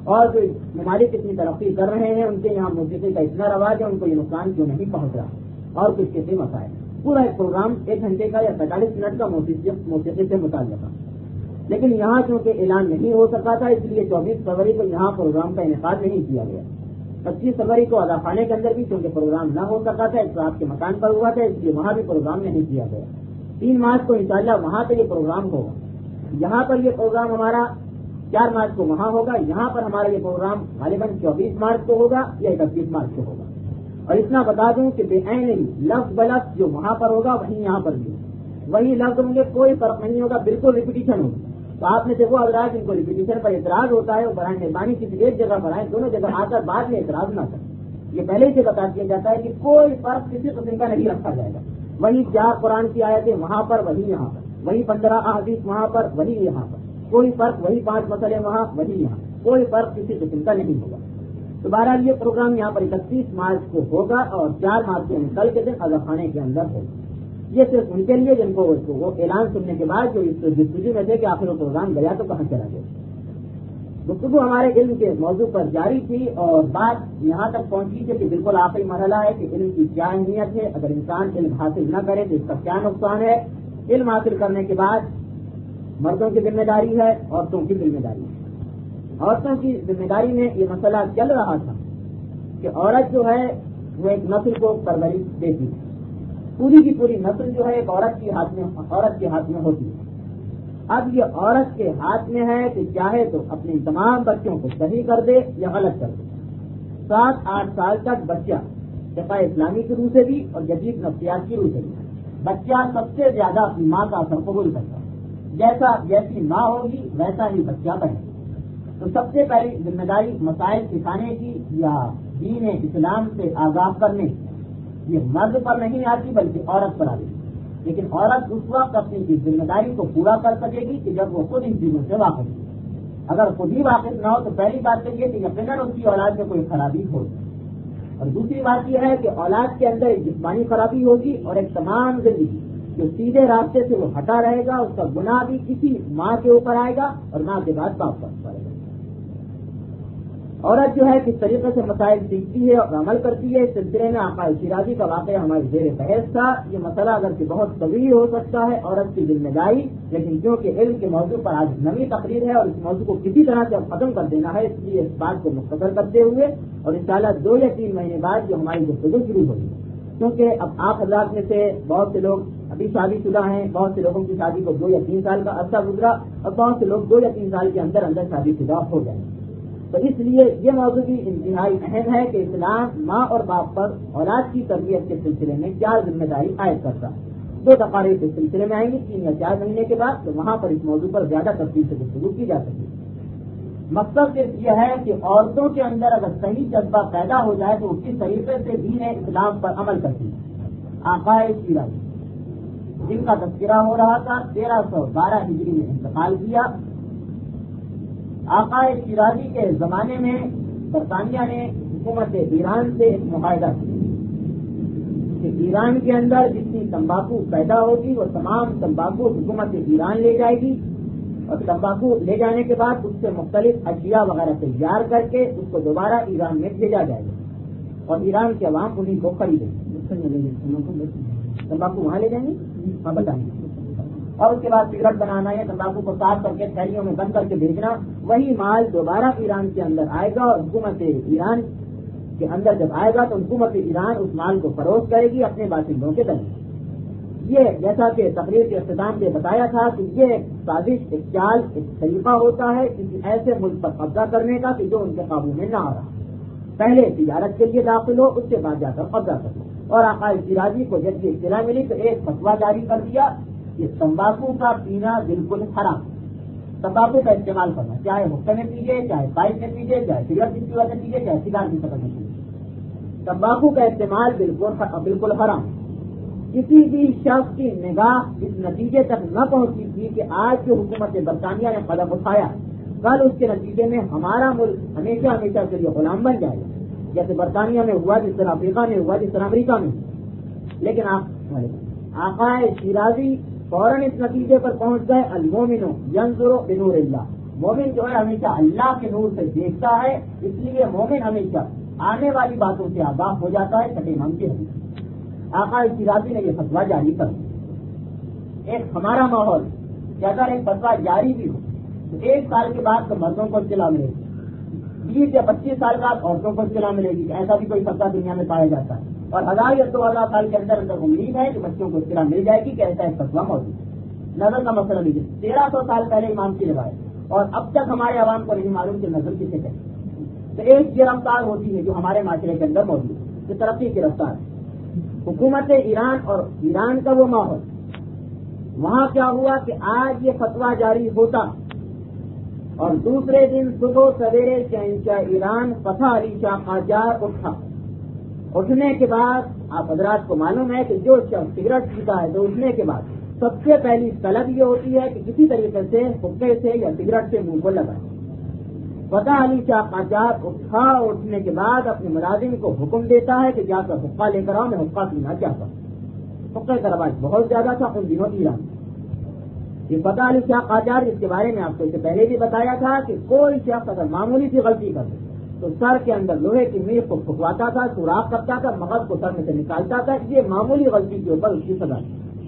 اور جو ممالک اتنی ترقی کر رہے ہیں ان کے یہاں موسیقی کا اتنا رواج ہے، ان کو یہ نقصان کیوں نہیں پہنچ رہا اور کچھ کسی مسائل. پورا ایک پروگرام 1 گھنٹے کا یا 45 منٹ کا موسیقی سے متعلق تھا. لیکن یہاں چونکہ اعلان نہیں ہو سکا تھا، اس لیے 24 فروری کو یہاں پروگرام کا انعقاد نہیں کیا گیا. 25 فروری کو ادا خانے کے اندر بھی چونکہ پروگرام نہ ہو سکا تھا، ایک آپ کے مکان پر ہوا تھا، اس لیے وہاں بھی پروگرام نہیں کیا گیا. 3 مارچ کو انشاءاللہ وہاں پہ یہ پروگرام ہوگا. یہاں پر یہ پروگرام ہمارا 4 مارچ کو وہاں ہوگا. یہاں پر ہمارا یہ پروگرام غالباً 24 مارچ کو ہوگا یا 31 مارچ کو ہوگا. اور اتنا بتا دوں کہ بے عین لفظ بلفظ جو وہاں پر ہوگا وہیں یہاں پر بھی وہی لفظ ہوں گے، کوئی فرق نہیں ہوگا، بالکل ریپیٹیشن ہوگی. تو آپ نے سے وہ حضرات جن کو ریپیٹیشن پر اعتراض ہوتا ہے وہ برائے مہربانی کسی ایک جگہ پر آئے، دونوں جگہ آ کر بعد میں اعتراض نہ کریں. یہ پہلے ہی سے بتا دیا جاتا ہے کہ کوئی فرق کسی قسم کا نہیں رکھا جائے گا. وہی 4 قرآن کی آیتیں وہاں پر وہی یہاں پر، وہی 15 احادیث وہاں پر وہی یہاں پر، کوئی فرق وہی 5 مسئلے وہاں وہی یہاں، کوئی فرق کسی قسم کا نہیں ہوگا. تو بہرحال یہ پروگرام یہاں پر 31 مارچ کو ہوگا اور 4 مارچ کے کل کے دن ادا خانے کے اندر ہوگا. یہ صرف ان کے لیے جن کو وہ اعلان سننے کے بعد جو اس جستجو میں تھے کہ آخر وہ پروگرام گیا تو کہاں چلا گیا. گفتگو ہمارے علم کے موضوع پر جاری تھی اور بات یہاں تک پہنچی تھی کہ بالکل آخری مرحلہ ہے کہ علم کی کیا اہمیت ہے، اگر انسان علم حاصل نہ کرے تو اس کا کیا نقصان ہے. علم حاصل کرنے کے بعد مردوں کی ذمہ داری ہے، عورتوں کی ذمہ داری ہے. عورتوں کی ذمہ داری میں یہ مسئلہ چل رہا تھا کہ عورت جو ہے وہ ایک نسل کو پرورش دیتی ہے. پوری کی پوری نسل جو ہے ایک عورت کے ہاتھ میں ہوتی ہے. اب یہ عورت کے ہاتھ میں ہے کہ چاہے تو اپنے تمام بچوں کو صحیح کر دے یا غلط کر دے. 7-8 سال تک بچہ فقہ اسلامی کی روح سے بھی اور جدید نفسیات کی روح سے بھی بچہ سب سے زیادہ اپنی ماں کا اثر قبول کرتا ہے. جیسی ماں ہوگی ویسا ہی بچہ بنے. تو سب سے پہلی ذمہ داری مسائل سکھانے کی یا دین اسلام سے آگاہ کرنے کی یہ مرد پر نہیں آتی بلکہ عورت پر آتی. لیکن عورت اس وقت اپنی ذمہ داری کو پورا کر سکے گی کہ جب وہ خود ان چیزوں سے واقف ہو. اگر خود ہی واقف نہ ہو تو پہلی بات تو یہ کہ یقیناً اس کی اولاد میں کوئی خرابی ہوگی. اور دوسری بات یہ ہے کہ اولاد کے اندر ایک جسمانی خرابی ہوگی اور ایک تمام زندگی جو سیدھے راستے سے وہ ہٹا رہے گا اس کا گناہ بھی کسی ماں کے اوپر آئے گا اور ماں کے بعد باپ پر پڑے گا. عورت جو ہے کس طریقے سے مسائل سیکھتی ہے اور عمل کرتی ہے، اس سلسلے میں آقا شیرازی کا واقعہ ہمارے زیر بحث تھا. یہ مسئلہ اگرچہ بہت طویل ہو سکتا ہے عورت کی ذمہ داری، لیکن کیونکہ علم کے موضوع پر آج نئی تقریر ہے اور اس موضوع کو کسی طرح سے ختم کر دینا ہے، اس لیے اس بات کو مختصر کرتے ہوئے اور انشاءاللہ 2 یا 3 مہینے بعد جو ہماری گفتگو شروع ہوگی. کیونکہ اب آپ حضرات میں سے بہت سے لوگ ابھی شادی شدہ ہیں، بہت سے لوگوں کی شادی کو 2 یا 3 سال کا عرصہ گزرا اور بہت سے لوگ 2 یا 3 سال کے اندر شادی شدہ ہو جائیں. تو اس لیے یہ موضوع بھی انتہائی اہم ہے کہ اسلام ماں اور باپ پر اولاد کی تربیت کے سلسلے میں کیا ذمہ داری عائد کرتا ہے. 2 تقاریر اس سلسلے میں آئیں گی 3 یا 4 مہینے کے بعد، تو وہاں پر اس موضوع پر زیادہ تفصیل سے گفتگو کی جا سکتی ہے. مقصد صرف یہ ہے کہ عورتوں کے اندر اگر صحیح جذبہ پیدا ہو جائے تو وہ کس طریقے سے دین اسلام پر عمل کرتی ہے. آقا شیرازی جن کا تذکرہ ہو رہا تھا 1312 ہجری میں انتقال کیا. آقا شیرازی کے زمانے میں برطانیہ نے حکومت ایران سے ایک معاہدہ کیا کہ ایران کے اندر جتنی تمباکو پیدا ہوگی وہ تمام تمباکو حکومت ایران لے جائے گی اور تمباکو لے جانے کے بعد اس سے مختلف اشیاء وغیرہ تیار کر کے اس کو دوبارہ ایران میں بھیجا جائے گا اور ایران کے عوام انہیں کو خریدیں گے. تمباکو وہاں لے جائیں گے، ہاں بتائیں گے. اور اس کے بعد سگریٹ بنانا یا تمباکو کو صاف کر کے تھیلیوں میں بند کر کے بھیجنا، وہی مال دوبارہ ایران کے اندر آئے گا اور حکومت ایران کے اندر جب آئے گا تو حکومت ایران اس مال کو فروخت کرے گی اپنے باشندوں کے درمیان. یہ جیسا کہ تقریر کے اختتام سے بتایا تھا کہ یہ ایک سازش، ایک چال، ایک طریقہ ہوتا ہے کسی ایسے ملک پر قبضہ کرنے کا کہ جو ان کے قابو میں نہ آ رہا. پہلے تجارت کے لیے داخل ہو، اس کے بعد جا کر قبضہ کر لو. اور آقا شیرازی کو جب یہ اطلاع ملی تو ایک فتویٰ جاری کر دیا کہ تمباکو کا پینا بالکل حرام. تمباکو کا استعمال کرنا چاہے حکم میں پیجیے، چاہے پائپ میں پیجیے، چاہے سگریٹ کی وجہ سے پیجیے، چاہے سگار کی شکل میں پیجیے، تمباکو کا استعمال بالکل حرام. کسی بھی شخص کی نگاہ اس نتیجے تک نہ پہنچی تھی کہ آج جو حکومت برطانیہ نے قدم اٹھایا کل اس کے نتیجے میں ہمارا ملک ہمیشہ ہمیشہ کے لیے غلام بن جائے گا، جیسے برطانیہ میں ہوا، جس طرح افریقہ میں ہوا، جس طرح امریکہ میں. لیکن آقا شیرازی فوراً اس نتیجے پر پہنچ گئے، المومن ینظر بنور اللہ، مومن جو ہے ہمیشہ اللہ کے نور سے دیکھتا ہے، اس لیے مومن ہمیشہ آنے والی باتوں سے آگاہ ہو جاتا ہے. چھٹے امام کی حدیث آقا شیرازی نے یہ فتویٰ جاری کر دیا. ایک ہمارا ماحول کہ اگر ایک فتویٰ جاری بھی ہو تو 1 سال کے بعد تو مردوں کو اطلاع ملے گی، 20 یا 25 سال بعد عورتوں کو اطلاع ملے گی. ایسا بھی کوئی فتویٰ دنیا میں پایا جاتا ہے، اور 1000 یا 2000 سال کے اندر اندر امید ہے کہ بچوں کو اطلاع مل جائے گی کہ ایسا ایک فتویٰ موجود ہے. نظر کا مسئلہ نہیں ہے. 1300 سال پہلے امام کی روایت، اور اب تک ہمارے عوام کو نہیں معلوم کہ نظر کسے کہتے ہیں. تو ایک یہ رفتار ہوتی ہے جو ہمارے معاشرے کے اندر موجود ہے، جو ترقی کی رفتار ہے. حکومت ایران اور ایران کا وہ ماحول، وہاں کیا ہوا کہ آج یہ فتویٰ جاری ہوتا اور دوسرے دن صبح سویرے شہنشاہ ایران فتح علی شاہ قاجار اٹھا. اٹھنے کے بعد آپ حضرات کو معلوم ہے کہ جو شخص سگریٹ پیتا ہے تو اٹھنے کے بعد سب سے پہلی طلب یہ ہوتی ہے کہ کسی طریقے سے حقے سے یا سگریٹ سے منہ کو لگائے. فتح علی شاہ قاجار اٹھا. اٹھنے کے بعد اپنے ملازم کو حکم دیتا ہے کہ جا کر حقہ لے کر آؤ، میں حقہ پینا چاہتا ہوں. حقے کا رواج بہت زیادہ تھا ان دنوں ایران. یہ فتح علی شاہ قاجار، جس کے بارے میں آپ کو اس سے پہلے بھی بتایا تھا کہ کوئی شخص اگر معمولی سی غلطی کر دے تو سر کے اندر لوہے کی میخ کو پھکواتا تھا، سوراخ کرتا تھا، مغز کو سر میں سے نکالتا تھا. یہ معمولی غلطی کے اوپر اس کی سزا.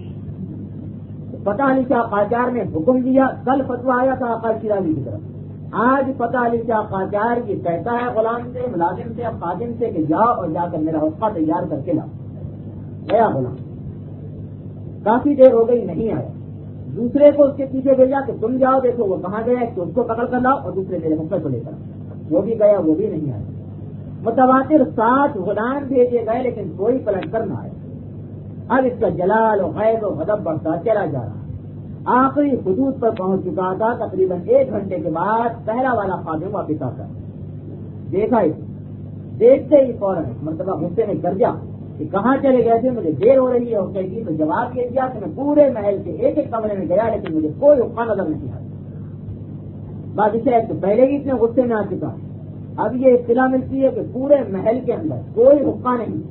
فتح علی شاہ قاجار نے حکم دیا. کل فتویٰ آیا تھا آقا شیرازی کی طرف. آج فتح علی شاہ قاجار یہ کہتا ہے غلام سے، ملازم سے، خادم سے کہ جاؤ اور جا کر میرا حقہ تیار کر کے لاؤ. گیا غلام، کافی دیر ہو گئی نہیں آیا. دوسرے کو اس کے پیچھے بھیجا کہ تم جاؤ دیکھو وہ کہاں گیا، کہ اس کو پکڑ کر لاؤ اور دوسرے میرے حقے کو لے کر. وہ بھی گیا، وہ بھی نہیں آیا. متواتر 7 غلام بھیجے گئے لیکن کوئی پلٹ کر نہ آیا. اب اس کا جلال و غیظ و غضب بڑھتا چلا جا رہا. آخری حدود پر پہنچ چکا تھا. تقریباً 1 گھنٹے کے بعد پہلا والا خادم واپس آتا. دیکھا دیکھتے ہی فوراً مرتبہ غصے میں گرجا کہ کہاں چلے گئے تھے، مجھے دیر ہو رہی ہے حقے کی. تو جواب یہ دیا کہ میں پورے محل کے ایک ایک کمرے میں گیا لیکن مجھے کوئی حقہ نظر نہیں آیا. بادشاہ ایک تو پہلے ہی اتنے غصے میں آ چکا، اب یہ اطلاع ملتی ہے کہ پورے محل کے اندر کوئی حقہ نہیں.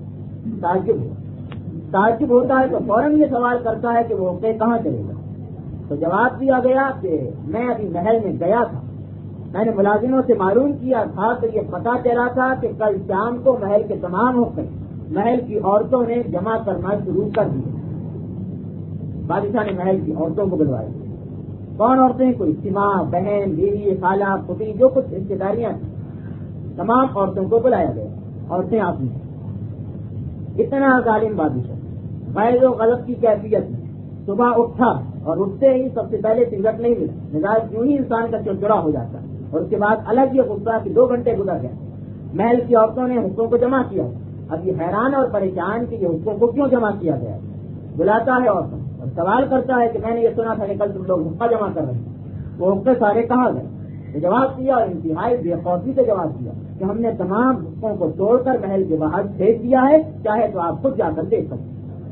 تعجب ہوتا ہے تو فوراً یہ سوال کرتا ہے کہ وہ حقے کہاں چلے گا. تو جواب دیا گیا کہ میں ابھی محل میں گیا تھا، میں نے ملازموں سے معلوم کیا تھا تو یہ پتہ چلا تھا کہ کل شام کو محل کے تمام حقے محل کی عورتوں نے جمع کرنا شروع کر دیے. بادشاہ نے محل کی عورتوں کو بلوایا. کون عورتیں؟ کوئی سیما، بہن، بیوی، خالہ، پھوپھی، جو کچھ رشتے داریاں تمام عورتوں کو بلایا گیا. عورتیں آپ میں اتنا ظالم بادشاہ غیظ و غضب کی کیفیت میں صبح اٹھا اور اٹھتے ہی سب سے پہلے سگریٹ نہیں ملا. مزاج یوں ہی انسان کا چڑچڑا ہو جاتا ہے. اور اس کے بعد الگ یہ غصہ کہ 2 گھنٹے گزر گئے، محل کی عورتوں نے حقوق کو جمع کیا. اب یہ حیران اور پریشان کہ یہ حقوق کو کیوں جمع کیا گیا. بلاتا ہے عورتوں اور سوال کرتا ہے کہ میں نے یہ سنا تھا کہ کل تم لوگ حقہ جمع کر رہے ہیں، وہ حقے سارے کہاں گئے. تو جواب دیا اور انتہائی بے خوفی سے جواب دیا کہ ہم نے تمام حقوق کو توڑ کر محل کے باہر پھینک دیا ہے، چاہے تو آپ خود جا کر دیکھ سکتے.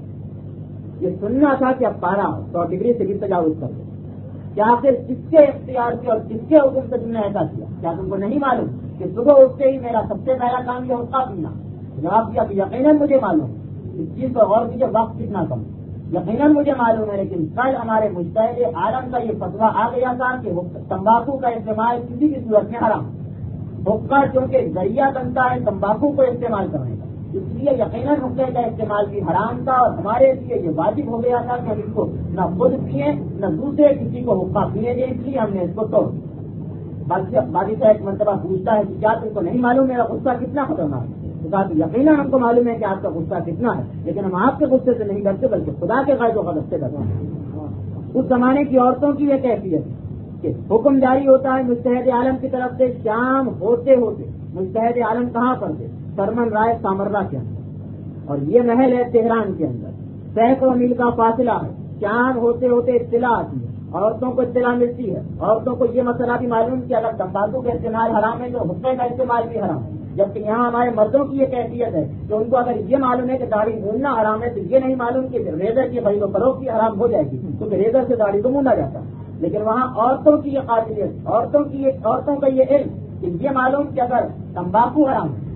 یہ سننا تھا کہ اب پارا 100 ڈگری سے بھی تجاوز کر دیں. کیا آخر کس کے اختیار سے اور کس کے حکم سے تم نے ایسا کیا؟ کیا تم کو نہیں معلوم کہ صبح اٹھتے ہی میرا سب سے پہلا کام یہ حقہ پینا؟ جواب دیا کہ یقیناً مجھے معلوم، اس چیز پر غور کیجیے، وقت کتنا کم. یقیناً مجھے معلوم ہے، لیکن کل ہمارے مجتہد عالم کا یہ فتویٰ آ گیا تھا کہ تمباکو کا استعمال کسی بھی صورت میں حرام. حقہ چونکہ ذریعہ بنتا ہے تمباکو کو استعمال کرنے کا، اس لیے یقیناً حقے کا استعمال بھی حرام تھا. اور ہمارے لیے یہ واجب ہو گیا تھا کہ ہم اس کو نہ خود پیئیں نہ دوسرے کسی کو حقہ پینے دیں، اس لیے ہم نے اس کو توڑ. بادشاہ ایک مرتبہ پوچھتا ہے کہ کیا تم کو نہیں معلوم میرا غصہ کتنا خطرناک ہے؟ تو کہا کہ یقیناً ہم کو معلوم ہے کہ آپ کا غصہ کتنا ہے، لیکن ہم آپ کے غصے سے نہیں ڈرتے بلکہ خدا کے غیظ و غضب سے ڈرتے ہیں. اس زمانے کی عورتوں کی یہ کیفیت ہے کہ حکم جاری ہوتا ہے مجتہد عالم کی طرف سے. شام ہوتے ہوتے مجتہد عالم کہاں پر تھے؟ سرمن رائے سامرا کے اندر، اور یہ محل ہے تہران کے اندر. سینکڑوں میل کا فاصلہ ہے. شام ہوتے ہوتے اطلاع آتی ہے، عورتوں کو اطلاع ملتی ہے. عورتوں کو یہ مسئلہ بھی معلوم کہ اگر تمباکو کا استعمال حرام ہے تو حقے کا استعمال بھی حرام ہے. جبکہ یہاں ہمارے مردوں کی یہ کیفیت ہے کہ ان کو اگر یہ معلوم ہے کہ داڑھی موننا حرام ہے تو یہ نہیں معلوم کہ ریزر کی خرید و فروخت کی حرام ہو جائے گی، کیونکہ ریزر سے داڑھی کو مونڈا جاتا ہے. لیکن وہاں عورتوں کی یہ قابلیت، عورتوں کا یہ علم کہ یہ معلوم کہ اگر تمباکو حرام ہے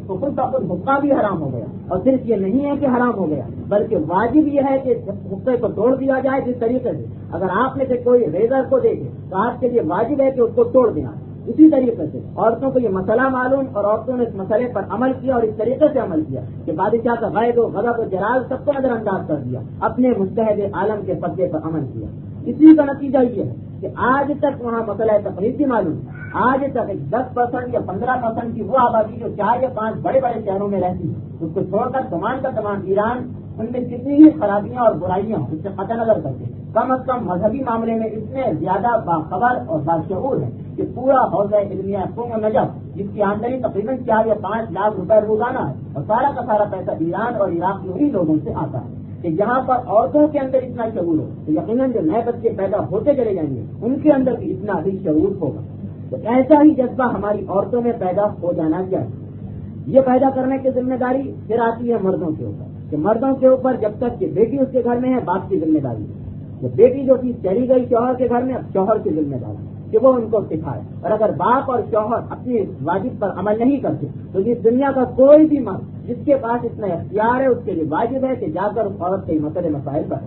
تو خود بخود حقہ بھی حرام ہو گیا. اور صرف یہ نہیں ہے کہ حرام ہو گیا بلکہ واجب یہ ہے کہ حقے کو توڑ دیا جائے. جس طریقے سے اگر آپ میں سے کوئی ریزر کو دیکھے تو آپ کے لیے واجب ہے کہ اس کو توڑ دینا. اسی طریقے سے عورتوں کو یہ مسئلہ معلوم اور عورتوں نے اس مسئلے پر عمل کیا اور اس طریقے سے عمل کیا کہ بادشاہ کا غیب و غضب و جلال سب کو نظر انداز کر دیا, اپنے مستحد عالم کے پردے پر عمل کیا. اسی کا نتیجہ یہ ہے کہ آج تک وہاں مسئلہ تقریب کی معلوم ہے. آج تک 10% یا 15% کی وہ آبادی جو 4 یا 5 بڑے بڑے شہروں میں رہتی ہے, اس کو چھوڑ کر تمام کا تمام ایران, ان میں کتنی ہی خرابیاں اور برائیاں اس سے قطع نظر کرتے ہیں, کم از کم مذہبی معاملے میں اتنے زیادہ باخبر اور باشعور ہے کہ پورا حوضہ علمیہ قوم و نجف جس کی آمدنی تقریباً 4 یا 5 لاکھ روپے روزانہ ہے اور سارا کا سارا پیسہ ایران اور عراق کے انہی لوگوں سے آتا ہے, کہ جہاں پر عورتوں کے اندر اتنا شعور ہو تو یقیناً جو نئے بچے پیدا ہوتے چلے جائیں گے ان کے اندر بھی اتنا ہی شعور ہوگا. تو ایسا ہی جذبہ ہماری عورتوں میں پیدا ہو جانا چاہیے. یہ پیدا کرنے کی ذمہ داری پھر آتی ہے مردوں کے اوپر, کہ مردوں کے اوپر جب تک کہ بیٹی اس کے گھر میں ہے باپ کی ذمہ داری ہے. جب بیٹی جو چیز چلی گئی شوہر کے گھر میں, اب شوہر کی ذمہ داری کہ وہ ان کو سکھائے. اور اگر باپ اور شوہر اپنی واجب پر عمل نہیں کرتے تو اس دنیا کا کوئی بھی مرد جس کے پاس اتنا اختیار ہے اس کے لیے واجب ہے کہ جا کر اس عورت کے مسئلے مسائل پر.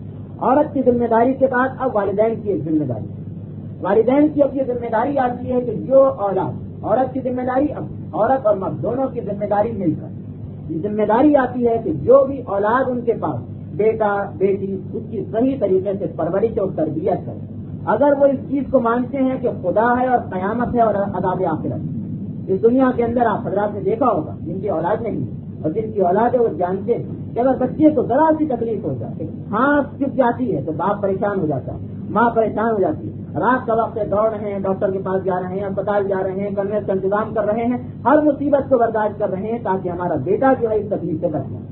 عورت کی ذمہ داری کے بعد اب والدین کی ایک ذمہ داری. والدین کی اب یہ ذمہ داری آتی ہے کہ جو اولاد, عورت کی ذمہ داری اب عورت اور مرد دونوں کی ذمہ داری مل کر یہ ذمہ داری آتی ہے کہ جو بھی اولاد ان کے پاس بیٹا بیٹی اس کی صحیح طریقے سے پرورش اور تربیت کرے. اگر وہ اس چیز کو مانتے ہیں کہ خدا ہے اور قیامت ہے اور عذاب آخرت, اس دنیا کے اندر آپ حضرات نے دیکھا ہوگا جن کی اولاد نہیں اور جن کی اولاد ہے وہ جانتے ہیں کہ اگر بچے کو ذرا سی تکلیف ہو جائے, ہاتھ چپ جاتی ہے تو باپ پریشان ہو جاتا ہے, ماں پریشان ہو جاتی ہے. رات کا وقت دوڑ رہے ہیں, ڈاکٹر کے پاس جا رہے ہیں, اسپتال جا رہے ہیں, کنوینس کا انتظام کر رہے ہیں, ہر مصیبت کو برداشت کر رہے ہیں تاکہ ہمارا بیٹا جو ہے اس تکلیف سے بچ جائے.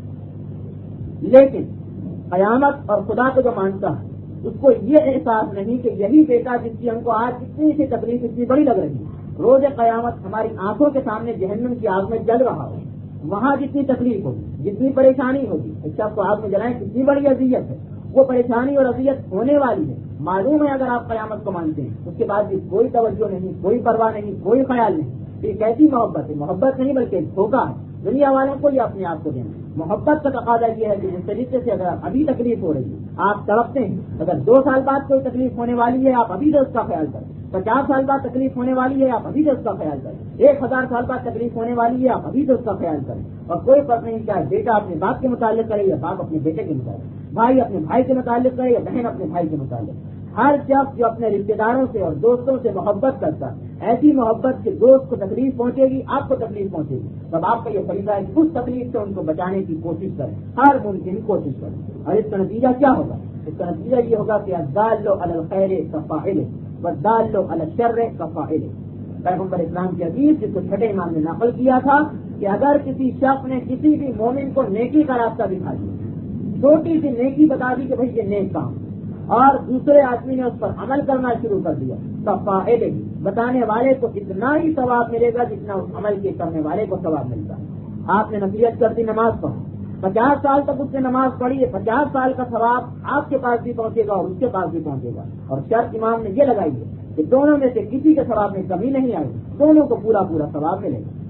لیکن قیامت اور خدا کو جو مانتا ہے اس کو یہ احساس نہیں کہ یہی بیٹا جس کی ہم کو آج اتنی سی تکلیف اتنی بڑی لگ رہی ہے, روز قیامت ہماری آنکھوں کے سامنے جہنم کی آگ میں جل رہا ہو, وہاں جتنی تکلیف ہوگی جتنی پریشانی ہوگی, اس شخص کو آگ میں جلائیں کتنی بڑی اذیت ہے, وہ پریشانی اور اذیت ہونے والی ہے. معلوم ہے اگر آپ قیامت کو مانتے ہیں اس کے بعد بھی کوئی توجہ نہیں, کوئی پرواہ نہیں, کوئی خیال نہیں. یہ کیسی محبت ہے؟ محبت نہیں بلکہ دھوکہ ہے. دنیا والوں کو یہ اپنے آپ کو دینا. محبت کا تقاضا یہ ہے کہ جس طریقے سے اگر ابھی تکلیف ہو رہی ہے آپ تڑپتے ہیں, اگر 2 سال بعد کوئی تکلیف ہونے والی ہے آپ ابھی سے اس کا خیال کریں, 50 سال بعد تکلیف ہونے والی ہے آپ ابھی سے اس کا خیال کریں, 1000 سال بعد تکلیف ہونے والی ہے آپ ابھی سے اس کا خیال کریں. اور کوئی فرق نہیں چاہے بیٹا اپنے باپ کے متعلق کرے یا باپ اپنے بیٹے کے متعلق, بھائی اپنے بھائی کے متعلق کرے یا بہن اپنے بھائی کے متعلق. ہر شخص جو اپنے رشتے داروں سے اور دوستوں سے محبت کرتا ہے, ایسی محبت کہ دوست کو تکلیف پہنچے گی آپ کو تکلیف پہنچے گی, تب آپ کا یہ فریضہ ہے کہ اس تکلیف سے ان کو بچانے کی کوشش کریں, ہر ممکن کوشش کریں. اور اس کا نتیجہ کیا ہوگا؟ اس کا نتیجہ یہ ہوگا کہ الدال علی الخیر کفاعل والدال علی الشر کفاعل. پیغمبر اسلام کی حدیث جس کو چھٹے امام نے نقل کیا تھا کہ اگر کسی شخص نے کسی بھی مومن کو نیکی کا راستہ دکھا دیا, چھوٹی سی نیکی بتا دی کہ بھائی یہ نیک کام, اور دوسرے آدمی نے اس پر عمل کرنا شروع کر دیا, کفاعل بتانے والے کو اتنا ہی ثواب ملے گا جتنا اس عمل کے کرنے والے کو ثواب ملتا ہے. آپ نے نصیحت کر دی نماز پڑھو, 50 سال تک اس نے نماز پڑھی ہے, 50 سال کا ثواب آپ کے پاس بھی پہنچے گا اور اس کے پاس بھی پہنچے گا. اور شرط امام نے یہ لگائی ہے کہ دونوں میں سے کسی کے ثواب میں کمی نہیں آئی, دونوں کو پورا پورا ثواب ملے گا.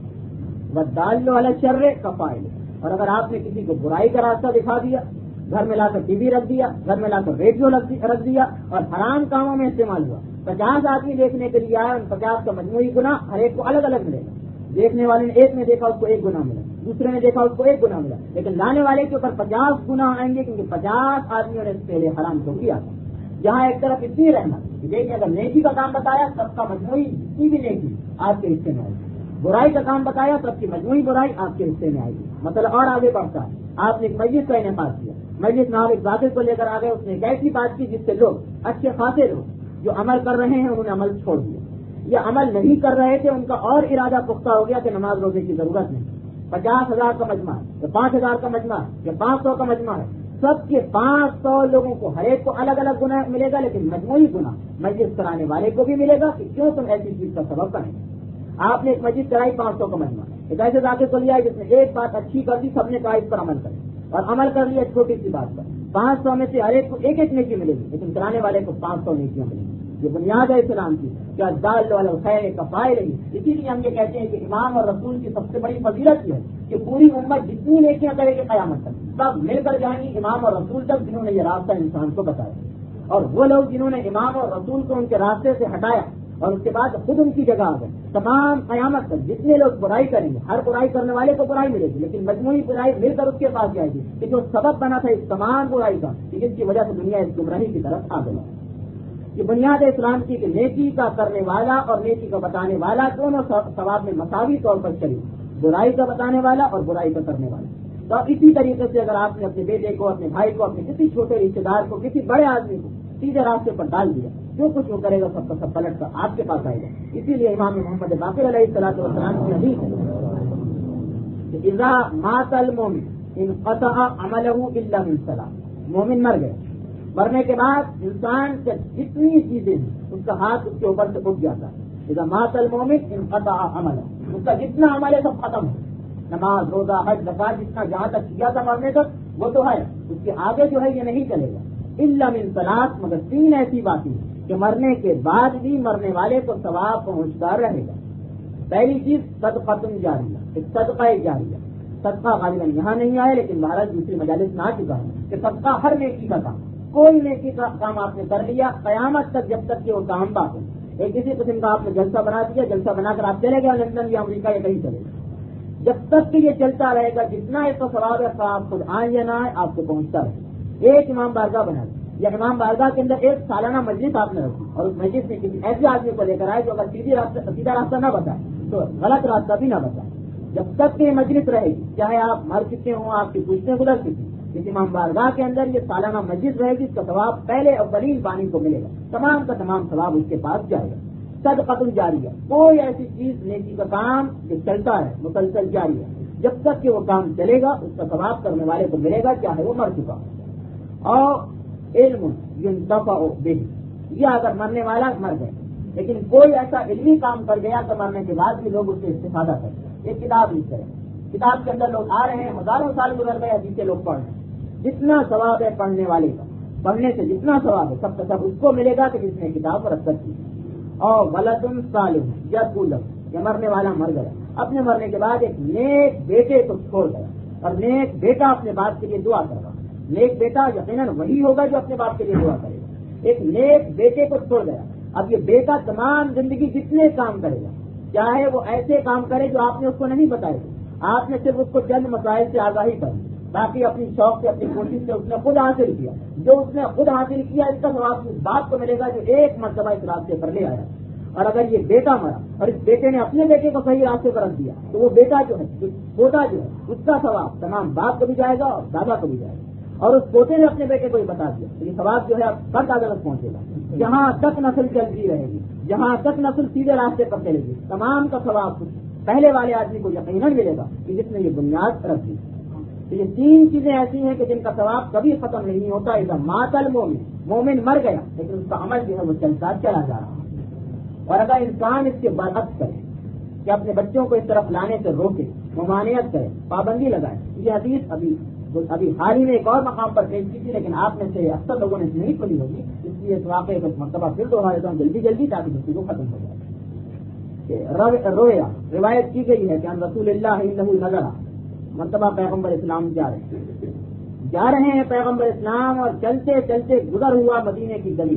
والدال علی الشر کفاعل. اور اگر آپ نے کسی کو برائی کا راستہ دکھا دیا, گھر میں لا کر ٹی وی رکھ دیا, گھر میں لا کر ریڈیو رکھ دیا اور حرام کاموں میں استعمال ہوا, 50 آدمی دیکھنے کے لیے آئے, ان 50 کا مجموعی گناہ ہر ایک کو الگ الگ ملے گا. دیکھنے والے نے ایک نے دیکھا اس کو 1 گناہ ملا, دوسرے نے دیکھا اس کو 1 گناہ ملا, لیکن لانے والے کے اوپر 50 گناہ آئیں گے کیونکہ 50 آدمیوں نے پہلے حرام کو کیا تھا. جہاں ایک طرف اتنی رحمت کہ دیکھیں اگر نیکی کا کام بتایا سب کا مجموعی اتنی بھی نیکی آپ کے حصے میں آئے گی, برائی کا کام بتایا سب کی مجموعی برائی آپ کے حصے میں آئے گی. مطلب اور آگے بڑھتا ہے. آپ نے ایک مجلس کا انعقاد کیا, مجلس میں آپ ایک ذاکر کو لے کر آ گئے, اس نے ایک ایسی بات کی جس سے لوگ اچھے خاصے لوگ جو عمل کر رہے ہیں انہوں نے عمل چھوڑ دیا, یا عمل نہیں کر رہے تھے ان کا اور ارادہ پختہ ہو گیا کہ نماز روزے کی ضرورت نہیں. 50,000 کا مجمع ہے یا 5,000 کا مجمع ہے یا 500 کا مجمع ہے, سب کے 500 لوگوں کو ہر ایک کو الگ الگ گناہ ملے گا, لیکن مجموعی گناہ مجلس کرانے والے کو بھی ملے گا کہ کیوں تم ایسی چیز کا سبب کریں. آپ نے ایک مجلس کرائی 500 کا مجمع, ایک ایسے ذاکر کو لیا جس نے ایک بات اچھی کر دی, سب نے کہا اس پر عمل کریں, اور عمل کر لیا چھوٹی سی بات پر. 500 میں سے ہر ایک کو ایک ایک نیکی ملے گی, لیکن کرانے والے کو 500 نیکیاں ملیں گی. یہ بنیاد ہے اسلام کی کیا دال علی الخیر کا فائل ہے. اسی لیے ہم یہ کہتے ہیں کہ امام اور رسول کی سب سے بڑی فضیلت یہ ہے کہ پوری امت جتنی نیکیاں کرے گی قیامت تک سب مل کر جائیں گی امام اور رسول تک جنہوں نے یہ راستہ انسان کو بتایا. اور وہ لوگ جنہوں نے امام اور رسول کو ان کے راستے سے ہٹایا اور اس کے بعد خود ان کی جگہ آ گئے, تمام قیامت تک جتنے لوگ برائی کریں گے, ہر برائی کرنے والے کو برائی ملے گی لیکن مجموعی برائی مل کر اس کے پاس جائے گی کہ جو سبب بنا تھا اس تمام برائی کا جس کی وجہ سے دنیا اس گمراہی کی طرف آ گئی. یہ بنیاد اسلام کی کہ نیکی کا کرنے والا اور نیکی کا بتانے والا دونوں ثواب میں مساوی طور پر شریک, برائی کا بتانے والا اور برائی کا کرنے والا. تو اسی طریقے سے اگر آپ نے اپنے بیٹے کو, اپنے بھائی کو, اپنے کسی چھوٹے رشتے دار کو, کسی بڑے آدمی کو سیدھے راستے پر ڈال دیا, جو کچھ وہ کرے گا سب کا سب پلٹ کر آپ کے پاس آئے گا. اسی لیے امام محمد باقر علیہ الصلوۃ والسلام کی حدیث ہے کہ اذا مات المؤمن انقطع عمله الا من ثلاث. مومن مر گئے, مرنے کے بعد انسان سے جتنی چیزیں ہیں اس کا ہاتھ اس کے اوپر سے اٹھ جاتا ہے. اذا مات المؤمن انقطع عمله, اس کا جتنا عمل ہے سب ختم ہے. نماز, روزہ, حج, زکات جتنا جہاں تک کیا تھا مرنے تک وہ تو ہے, اس کے آگے جو ہے یہ نہیں چلے گا. الا من ثلاث, مگر تین ایسی باتیں کہ مرنے کے بعد بھی مرنے والے کو ثواب پہنچتا رہے گا. پہلی چیز صدقۃ جاریہ, ایک صدقہ جاریہ. صدقہ غالباً یہاں نہیں آیا لیکن بہرحال دوسری مجالس میں آ چکا ہے کہ صدقہ ہر نیکی کا کام, کوئی نیکی کا کام آپ نے کر لیا قیامت تک جب تک کہ وہ کام باقی. ایک کسی قسم کا آپ نے جلسہ بنا دیا, جلسہ بنا کر آپ چلے گئے لندن یا امریکہ یا کہیں چلے گئے, جب تک کہ یہ چلتا رہے گا جتنا اس کا ثواب ہے آپ خود آئیں یا نہ آئے آپ کو پہنچتا رہے. ایک امام بارگاہ بنا دی یا امام بارگاہ کے اندر ایک سالانہ مجلس آپ نے رکھی اور اس مجلس میں کسی ایسے آدمی کو لے کر آئے جو اگر سیدھا راستہ نہ بتائے تو غلط راستہ بھی نہ بتائے. جب تک کہ یہ مجلس رہے گی, چاہے آپ مر چکے ہوں, آپ کی پوچھتے گزر چکی, اس امام بارگاہ کے اندر یہ سالانہ مجلس رہے گی, اس کا ثواب پہلے اولین بانی کو ملے گا, تمام کا تمام ثواب اس کے پاس جائے گا. صدقۃ جاریہ, کوئی ایسی چیز نیکی کا کام جو چلتا ہے مسلسل جاری ہے, جب تک کہ وہ کام چلے گا اس کا ثواب کرنے والے کو ملے گا چاہے وہ مر چکا. اور علم ينتفع به, یہ اگر مرنے والا مر گئے لیکن کوئی ایسا علمی کام کر گیا تو مرنے کے بعد بھی لوگ اس سے استفادہ کرتے ہیں. ایک کتاب لکھ رہے ہیں, کتاب کے اندر لوگ آ رہے ہیں, ہزاروں سال گزر گئے, حدیثیں لوگ پڑھ رہے ہیں. جتنا ثواب ہے پڑھنے والے کا, پڑھنے سے جتنا ثواب ہے سب کا سب اس کو ملے گا کہ جس نے کتاب رخصت کی. اور ولد صالح یدعو له, یہ مرنے والا مر گیا, اپنے مرنے کے بعد ایک نیک بیٹے کو چھوڑ گیا اور نیک بیٹا اپنے باپ کے لیے دعا کر رہا. نیک بیٹا یقیناً وہی ہوگا جو اپنے باپ کے لیے دعا کرے گا. ایک نیک بیٹے کو چھوڑ گیا. اب یہ بیٹا تمام زندگی جتنے کام کرے گا, چاہے وہ ایسے کام کرے جو آپ نے اس کو نہیں بتائے, آپ نے صرف اس کو چند مسائل سے آگاہی کر, باقی اپنی شوق سے اپنی کوشش سے اس نے خود حاصل کیا. جو اس نے خود حاصل کیا اس کا ثواب اس باپ کو ملے گا جو ایک مرتبہ اس راستے پر لے آیا. اور اگر یہ بیٹا مرا اور اس بیٹے نے اپنے بیٹے کو صحیح راستے پر رکھ دیا تو وہ بیٹا جو ہے, پوتا جو ہے, اس کا ثواب تمام باپ کو بھی جائے گا اور دادا کو بھی جائے گا. اور اس پوتے نے اپنے بیٹے کو ہی بتا دیا تو یہ ثواب جو ہے اب ہر دادا تک پہنچے گا. جہاں تک نسل چلتی رہے گی, جہاں تک نسل سیدھے راستے پر چلے گی, تمام کا ثواب پہلے والے آدمی کو یقیناً ملے گا کہ جس نے یہ بنیاد رکھ دی. تو یہ تین چیزیں ایسی ہیں کہ جن کا ثواب کبھی ختم نہیں ہوتا. ایسا مات المومن, مومن مر گیا لیکن اس کا عمل جو ہے وہ چلتا چلا جا رہا. اور اگر انسان اس کے برعکس کرے کہ اپنے بچوں کو اس طرف لانے سے روکے, ممانعت کرے, پابندی لگائے, یہ حدیث ابھی حال ہی میں ایک اور مقام پر پیش کی تھی لیکن آپ میں سے اکثر لوگوں نے نہیں سنی ہوگی, اس لیے اس واقعے کو مرتبہ پھر دوہرا دیتا ہوں جلدی جلدی تاکہ دوسری کو ختم ہو جائے. رویا روایت کی گئی ہے کہ ہم رسول اللہ انہ نظر, مرتبہ پیغمبر اسلام جا رہے ہیں پیغمبر اسلام, اور چلتے چلتے گزر ہوا مدینے کی گلی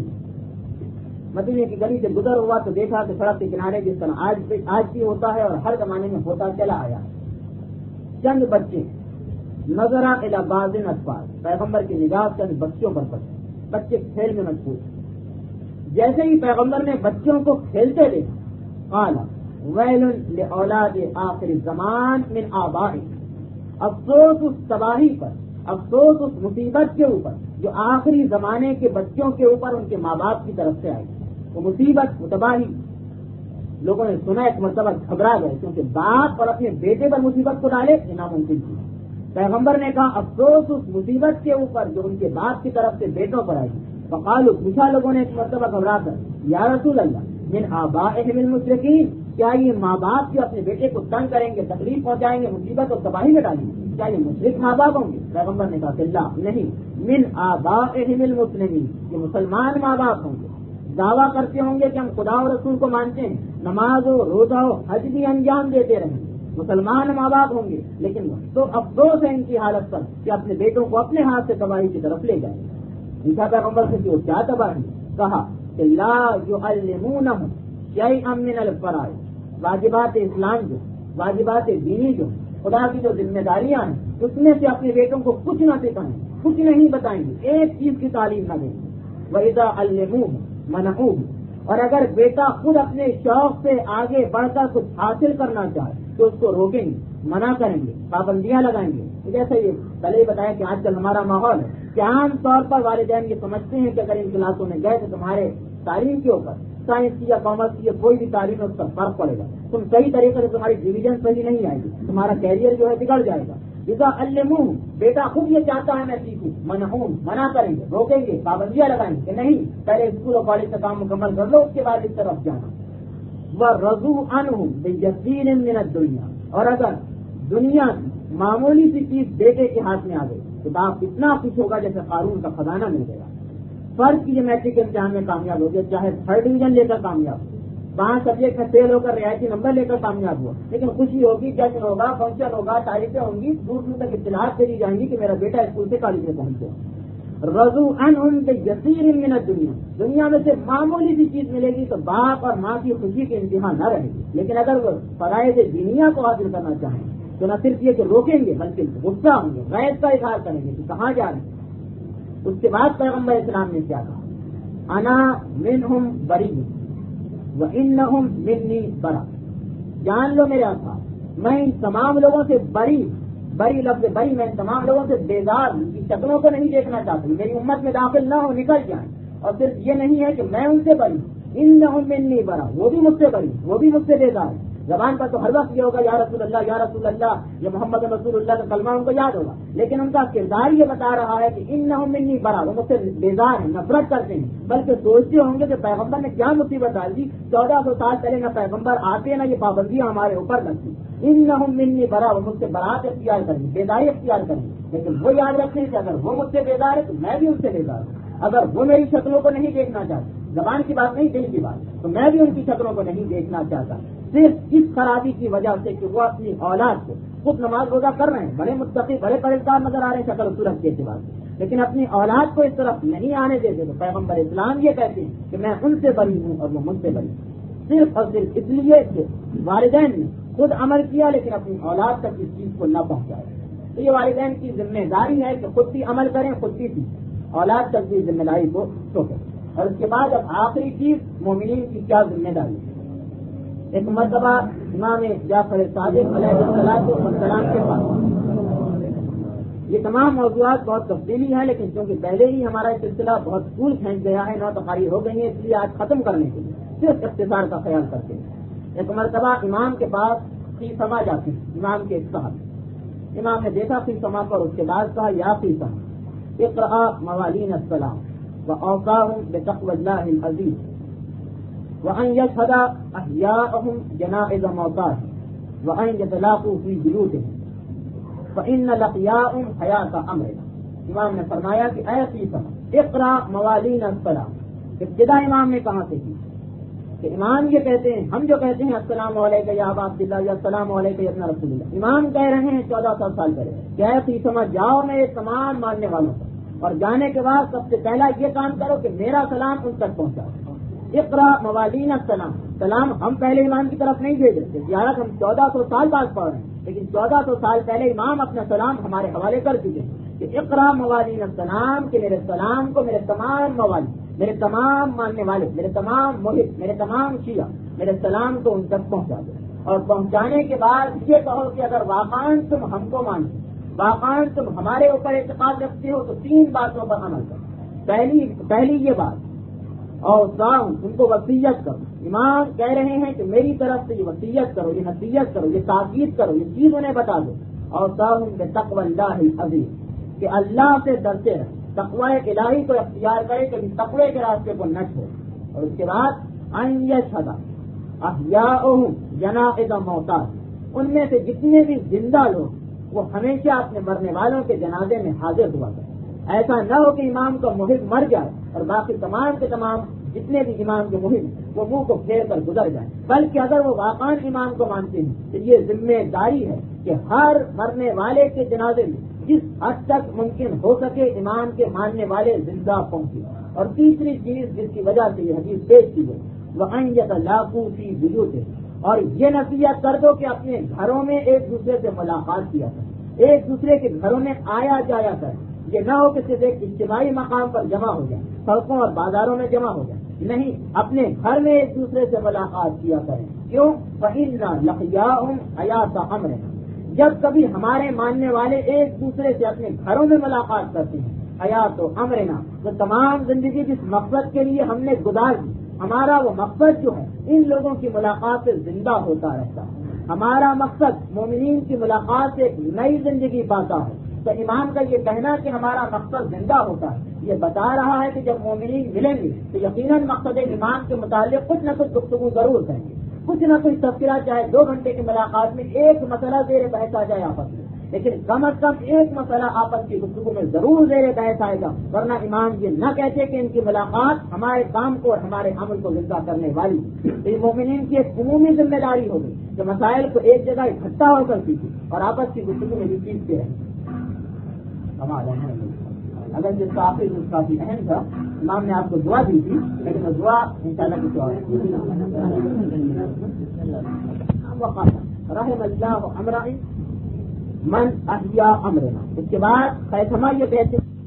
سے گزر ہوا تو دیکھا کہ سڑک کے کنارے جس طرح آج بھی ہوتا ہے اور ہر زمانے میں ہوتا چلا آیا, چند بچے نظر الی بعض الاطفال, پیغمبر کی نگاہ چند بچوں پر پڑی, بچے کھیل میں مشغول. جیسے ہی پیغمبر نے بچوں کو کھیلتے دیکھا, قال ویل لاولاد آخر الزمان من آبائهم, افسوس اس تباہی پر, افسوس اس مصیبت کے اوپر جو آخری زمانے کے بچوں کے اوپر ان کے ماں باپ کی طرف سے آئی. وہ مصیبت, وہ تباہی لوگوں نے سنا, ایک مرتبہ گھبرا گئے کیونکہ باپ اور اپنے بیٹے پر مصیبت کو ڈالے یہ ناممکن تھی. پیغمبر نے کہا افسوس اس مصیبت کے اوپر جو ان کے باپ کی طرف سے بیٹوں پر آئی. فقالوا, پوچھا لوگوں نے ایک مرتبہ گھبرا کر, یا رسول اللہ من آبائهم المشرکین, کیا یہ ماں باپ جو اپنے بیٹے کو تنگ کریں گے, تکلیف پہنچائیں گے, مصیبت اور تباہی میں ڈالیں گے, کیا یہ مشرک ماں باپ ہوں گے؟ پیغمبر نے کہا کہ اللہ نہیں, من آبائهم المسلمین, یہ مسلمان ماں باپ ہوں گے دعویٰ کرتے ہوں گے کہ ہم خدا و رسول کو مانتے ہیں، نماز ہو روزہ ہو حج بھی انجام دیتے رہیں، مسلمان ماں باپ ہوں گے، لیکن تو افسوس ہے ان کی حالت پر کہ اپنے بیٹوں کو اپنے ہاتھ سے تباہی کی طرف لے جائیں۔ عیسیٰ پیغمبر سے وہ کیا تباہی؟ کہا کہ لا یعلمونہم شیئا من الفرائض، واجبات اسلام جو، واجبات دینی جو، خدا کی جو ذمہ داریاں ہیں اس میں سے اپنے بیٹوں کو کچھ نہ سکھائیں، کچھ نہیں بتائیں گے، ایک چیز کی تعلیم نہ دیں گے۔ وَإِذَا عَلَّمُوهُ مَنَعُوهُ، اور اگر بیٹا خود اپنے شوق سے آگے بڑھ کر کچھ حاصل کرنا چاہے تو اس کو روکیں گے، منع کریں گے، پابندیاں لگائیں گے۔ جیسے یہ پہلے ہی بتایا کہ آج کل ہمارا ماحول ہے کہ عام طور پر والدین یہ سمجھتے ہیں کہ اگر ان کلاسوں میں گئے تو تمہارے تعلیم کے اوپر، سائنس کی یا کامرس کی یا کوئی بھی تعلیم ہے اس پر فرق پڑے گا، تم صحیح طریقے سے تمہاری ڈویژن صحیح نہیں آئے گی، تمہارا کیریئر جو ہے بگڑ جائے گا۔ اذا علموہ، بیٹا خود یہ چاہتا ہے میں سیکھوں، منع کریں گے، روکیں گے، پابندیاں لگائیں گے کہ نہیں، پہلے اسکول اور کالج کا کام مکمل کر لو اس کے بعد اس طرف جانا۔ وَرَضُوا عَنْهُ بِيَسِيرٍ مِّنَ الدُّنْيَا، اور اگر دنیا کی معمولی سی چیز بیٹے کے ہاتھ میں آ گئی تو باپ اتنا خوش ہوگا جیسے قارون کا خزانہ مل گیا۔ فرض کیجیے میٹرک کے امتحان میں کامیاب ہو گیا، چاہے 3rd ڈویژن لے کر کامیاب ہو، 5 سبجیکٹ میں فیل ہو کر رعایتی نمبر لے کر کامیاب ہوا، لیکن خوشی ہوگی، جشن ہوگا، فنکشن ہوگا، تعریفیں ہوں گی، دور دور تک اطلاعات دے دی جائیں گی کہ میرا بیٹا اسکول سے کالج میں پہنچ گیا۔ رضوا عنہم بِیسِیرٍ مِّنَ الدُّنْیَا، دنیا میں سے معمولی سی چیز ملے گی تو باپ اور ماں کی خوشی کے انتہا نہ رہے گی، لیکن اگر وہ فرائض دینیہ کو حاصل کرنا چاہیں تو نہ صرف یہ کہ روکیں گے بلکہ غصہ ہوں گے، غیظ کا اظہار کریں گے کہ کہاں جا رہے ہیں۔ اس کے بعد پیغمبر اسلام نے کیا کہا؟ انا منہم بری وانہم منی برا، جان لو میرے آقا میں ان تمام لوگوں سے بری لفظ بری، میں ان تمام لوگوں سے بیزار، ان کی شکلوں کو نہیں دیکھنا چاہتا، میری امت میں داخل نہ ہو، نکل جائیں۔ اور صرف یہ نہیں ہے کہ میں ان سے بری، انہم منی برا، وہ بھی مجھ سے بری، وہ بھی مجھ سے بیزار۔ زبان پر تو ہر وقت یہ ہوگا یا رسول اللہ یا رسول اللہ یا محمد رسول اللہ کا کلمہ ان کو یاد ہوگا، لیکن ان کا کردار یہ بتا رہا ہے کہ انہم منی برا، وہ مجھ سے بیزار ہیں، نفرت کرتے ہیں، بلکہ سوچتے ہوں گے کہ پیغمبر نے کیا مصیبت ڈال دی، 1400 سال پہلے نہ پیغمبر آتے نہ یہ پابندیاں ہمارے اوپر لگتی۔ انہم منی برا، وہ مجھ سے برات اختیار کریں، بیداری اختیار کریں، لیکن وہ یاد رکھیں کہ اگر وہ مجھ سے بیزار ہے تو میں بھی ان سے بیزار ہوں۔ اگر وہ میری شکلوں کو نہیں دیکھنا چاہتے، زبان کی بات نہیں دل کی بات، تو میں بھی ان کی شکلوں کو نہیں دیکھنا چاہتا، صرف اس خرابی کی وجہ سے کہ وہ اپنی اولاد کو، خود نماز روزہ کر رہے ہیں، بڑے متقی بڑے پرہیزگار نظر آ رہے ہیں شکل و صورت کے اعتبار سے، لیکن اپنی اولاد کو اس طرف نہیں آنے دیتے، تو پیغمبر اسلام یہ کہتے ہیں کہ میں ان سے بری ہوں اور وہ مجھ سے بری ہوں، صرف اور صرف اس لیے کہ والدین نے خود عمل کیا لیکن اپنی اولاد تک اس چیز کو نہ پہنچایا۔ تو یہ والدین کی ذمہ داری ہے کہ خود بھی عمل کریں، خود بھی سیکھیں، اولاد تک بھی ذمہ داری کو سوچیں۔ اور اس کے بعد اب آخری چیز مومنین کی کیا ذمہ داری ہے۔ ایک مرتبہ امام جعفر صادق علیہ السلام کے پاس، یہ تمام موضوعات بہت تفصیلی ہیں لیکن چونکہ پہلے ہی ہمارا یہ سلسلہ بہت طول کھینچ گیا ہے، 9 تقاریر ہو گئی ہیں، اس لیے آج ختم کرنے کے لیے صرف اختصار کا خیال کرتے ہیں۔ ایک مرتبہ امام کے پاس خیثمہ جاتے ہیں، امام کے ایک صاحب، امام نے دیکھا خیثمہ پر، اس کے بعد کہا یا خیثمہ اقرأ موالین السلام وأوصاهم بتقوى الله العزيز وأن يشهد أحياءهم جنائز موتاهم وأن يتلاقوا في بيوتهم فإن لقياءهم حياة أمرنا۔ امام نے فرمایا کہ اے خیثمہ اقرأ موالین السلام، ابتدا امام نے کہاں سے کی کہ امام یہ کہتے ہیں، ہم جو کہتے ہیں السلام علیکم یا ابا عبداللہ یا السلام علیکم یا ابن رسول اللہ، امام کہہ رہے ہیں 1400 سال پہلے کہ اے خیثمہ جاؤ میرے تمام ماننے والوں کو، اور جانے کے بعد سب سے پہلا یہ کام کرو کہ میرا سلام ان تک پہنچاؤ۔ اقرا موالین السلام، سلام ہم پہلے امام کی طرف نہیں بھیج رہے، زیارت ہم 1400 سال بعد پڑھ رہے ہیں، لیکن 1400 سال پہلے امام اپنا سلام ہمارے حوالے کر چکے ہیں کہ اقرا موالین السلام، کہ میرے سلام کو میرے تمام موالی، میرے تمام ماننے والے، میرے تمام محب، میرے تمام شیعہ، میرے سلام کو ان تک پہنچا دو، اور پہنچانے کے بعد یہ کہو کہ اگر واقعاً تم ہم کو مانتے، واقعاً تم ہمارے اوپر اعتقاد رکھتے ہو تو 3 باتوں پر عمل کرو۔ پہلی یہ بات، اور ان کو وصیت کرو، امام کہہ رہے ہیں کہ میری طرف سے یہ وصیت کرو، یہ نصیحت کرو، یہ تاکید کرو، یہ چیز انہیں بتا دو، اور بتقوی اللہ العزیز، کہ اللہ سے ڈرتے رہے، تقوی الہی کو اختیار کرے، کبھی تقوی کے راستے کو نہ چھوڑے۔ اور اس کے بعد ان یشہد احیاءہم جنائز موتاہم، ان میں سے جتنے بھی زندہ لوگ وہ ہمیشہ اپنے مرنے والوں کے جنازے میں حاضر ہوا کرے۔ ایسا نہ ہو کہ امام کا محب مر جائے اور باقی تمام کے تمام جتنے بھی امام کے محب ہیں وہ منہ کو پھیر کر گزر جائیں، بلکہ اگر وہ واقعی امام کو مانتے ہیں تو یہ ذمہ داری ہے کہ ہر مرنے والے کے جنازے میں جس حد تک ممکن ہو سکے امام کے ماننے والے زندہ پہنچے۔ اور تیسری چیز جس کی وجہ سے یہ حدیث پیش کی گئی وَأَن يَتَلَاقُوا فِي بُيُوتِهِمْ، اور یہ نصیحت کر دو کہ اپنے گھروں میں ایک دوسرے سے ملاقات کیا کریں، ایک دوسرے کے گھروں میں آیا جایا کریں۔ یہ نہ ہو کہ صرف ایک اجتماعی مقام پر جمع ہو جائیں، سڑکوں اور بازاروں میں جمع ہو جائیں، نہیں، اپنے گھر میں ایک دوسرے سے ملاقات کیا کریں۔ کیوں؟ فَإِنَّ لَقِيَاهُمْ حَيَاةَ أَمْرِنَا، جب کبھی ہمارے ماننے والے ایک دوسرے سے اپنے گھروں میں ملاقات کرتے ہیں، حیات و امرنا، تو تمام زندگی جس مقصد کے لیے ہم نے گزار دی، ہمارا وہ مقصد جو ہے ان لوگوں کی ملاقات سے زندہ ہوتا رہتا ہے۔ ہمارا مقصد مومنین کی ملاقات سے ایک نئی زندگی پاتا ہے۔ تو امام کا یہ کہنا کہ ہمارا مقصد زندہ ہوتا ہے، یہ بتا رہا ہے کہ جب مومنین ملیں گے تو یقیناً مقصد امام کے متعلق کچھ نہ کچھ گفتگو ضرور کریں گے، کچھ نہ کچھ تذکرہ، چاہے 2 گھنٹے کی ملاقات میں ایک مسئلہ زیر بحث آ جائے آپس میں، لیکن کم از کم ایک مسئلہ آپس کی گفتگو میں ضرور زیر بحث آئے گا، ورنہ امام یہ نہ کہتے کہ ان کی ملاقات ہمارے کام کو اور ہمارے عمل کو زندہ کرنے والی۔ یہ مومنین کی ایک عمومی ذمہ داری ہوگی کہ مسائل کو ایک جگہ اکٹھا ہو کر سیکھیں اور آپس کی گفتگو میں بھی سیکھتے رہیں۔ اگر جس کا آخری اس کافی اہم تھا، امام نے آپ کو دعا دی تھی، لیکن وہ دعا انشاءاللہ کی دعا رحم اللہ امرئ من احیا امرنا، اس کے بعد خیتمہ یہ کہتے ہیں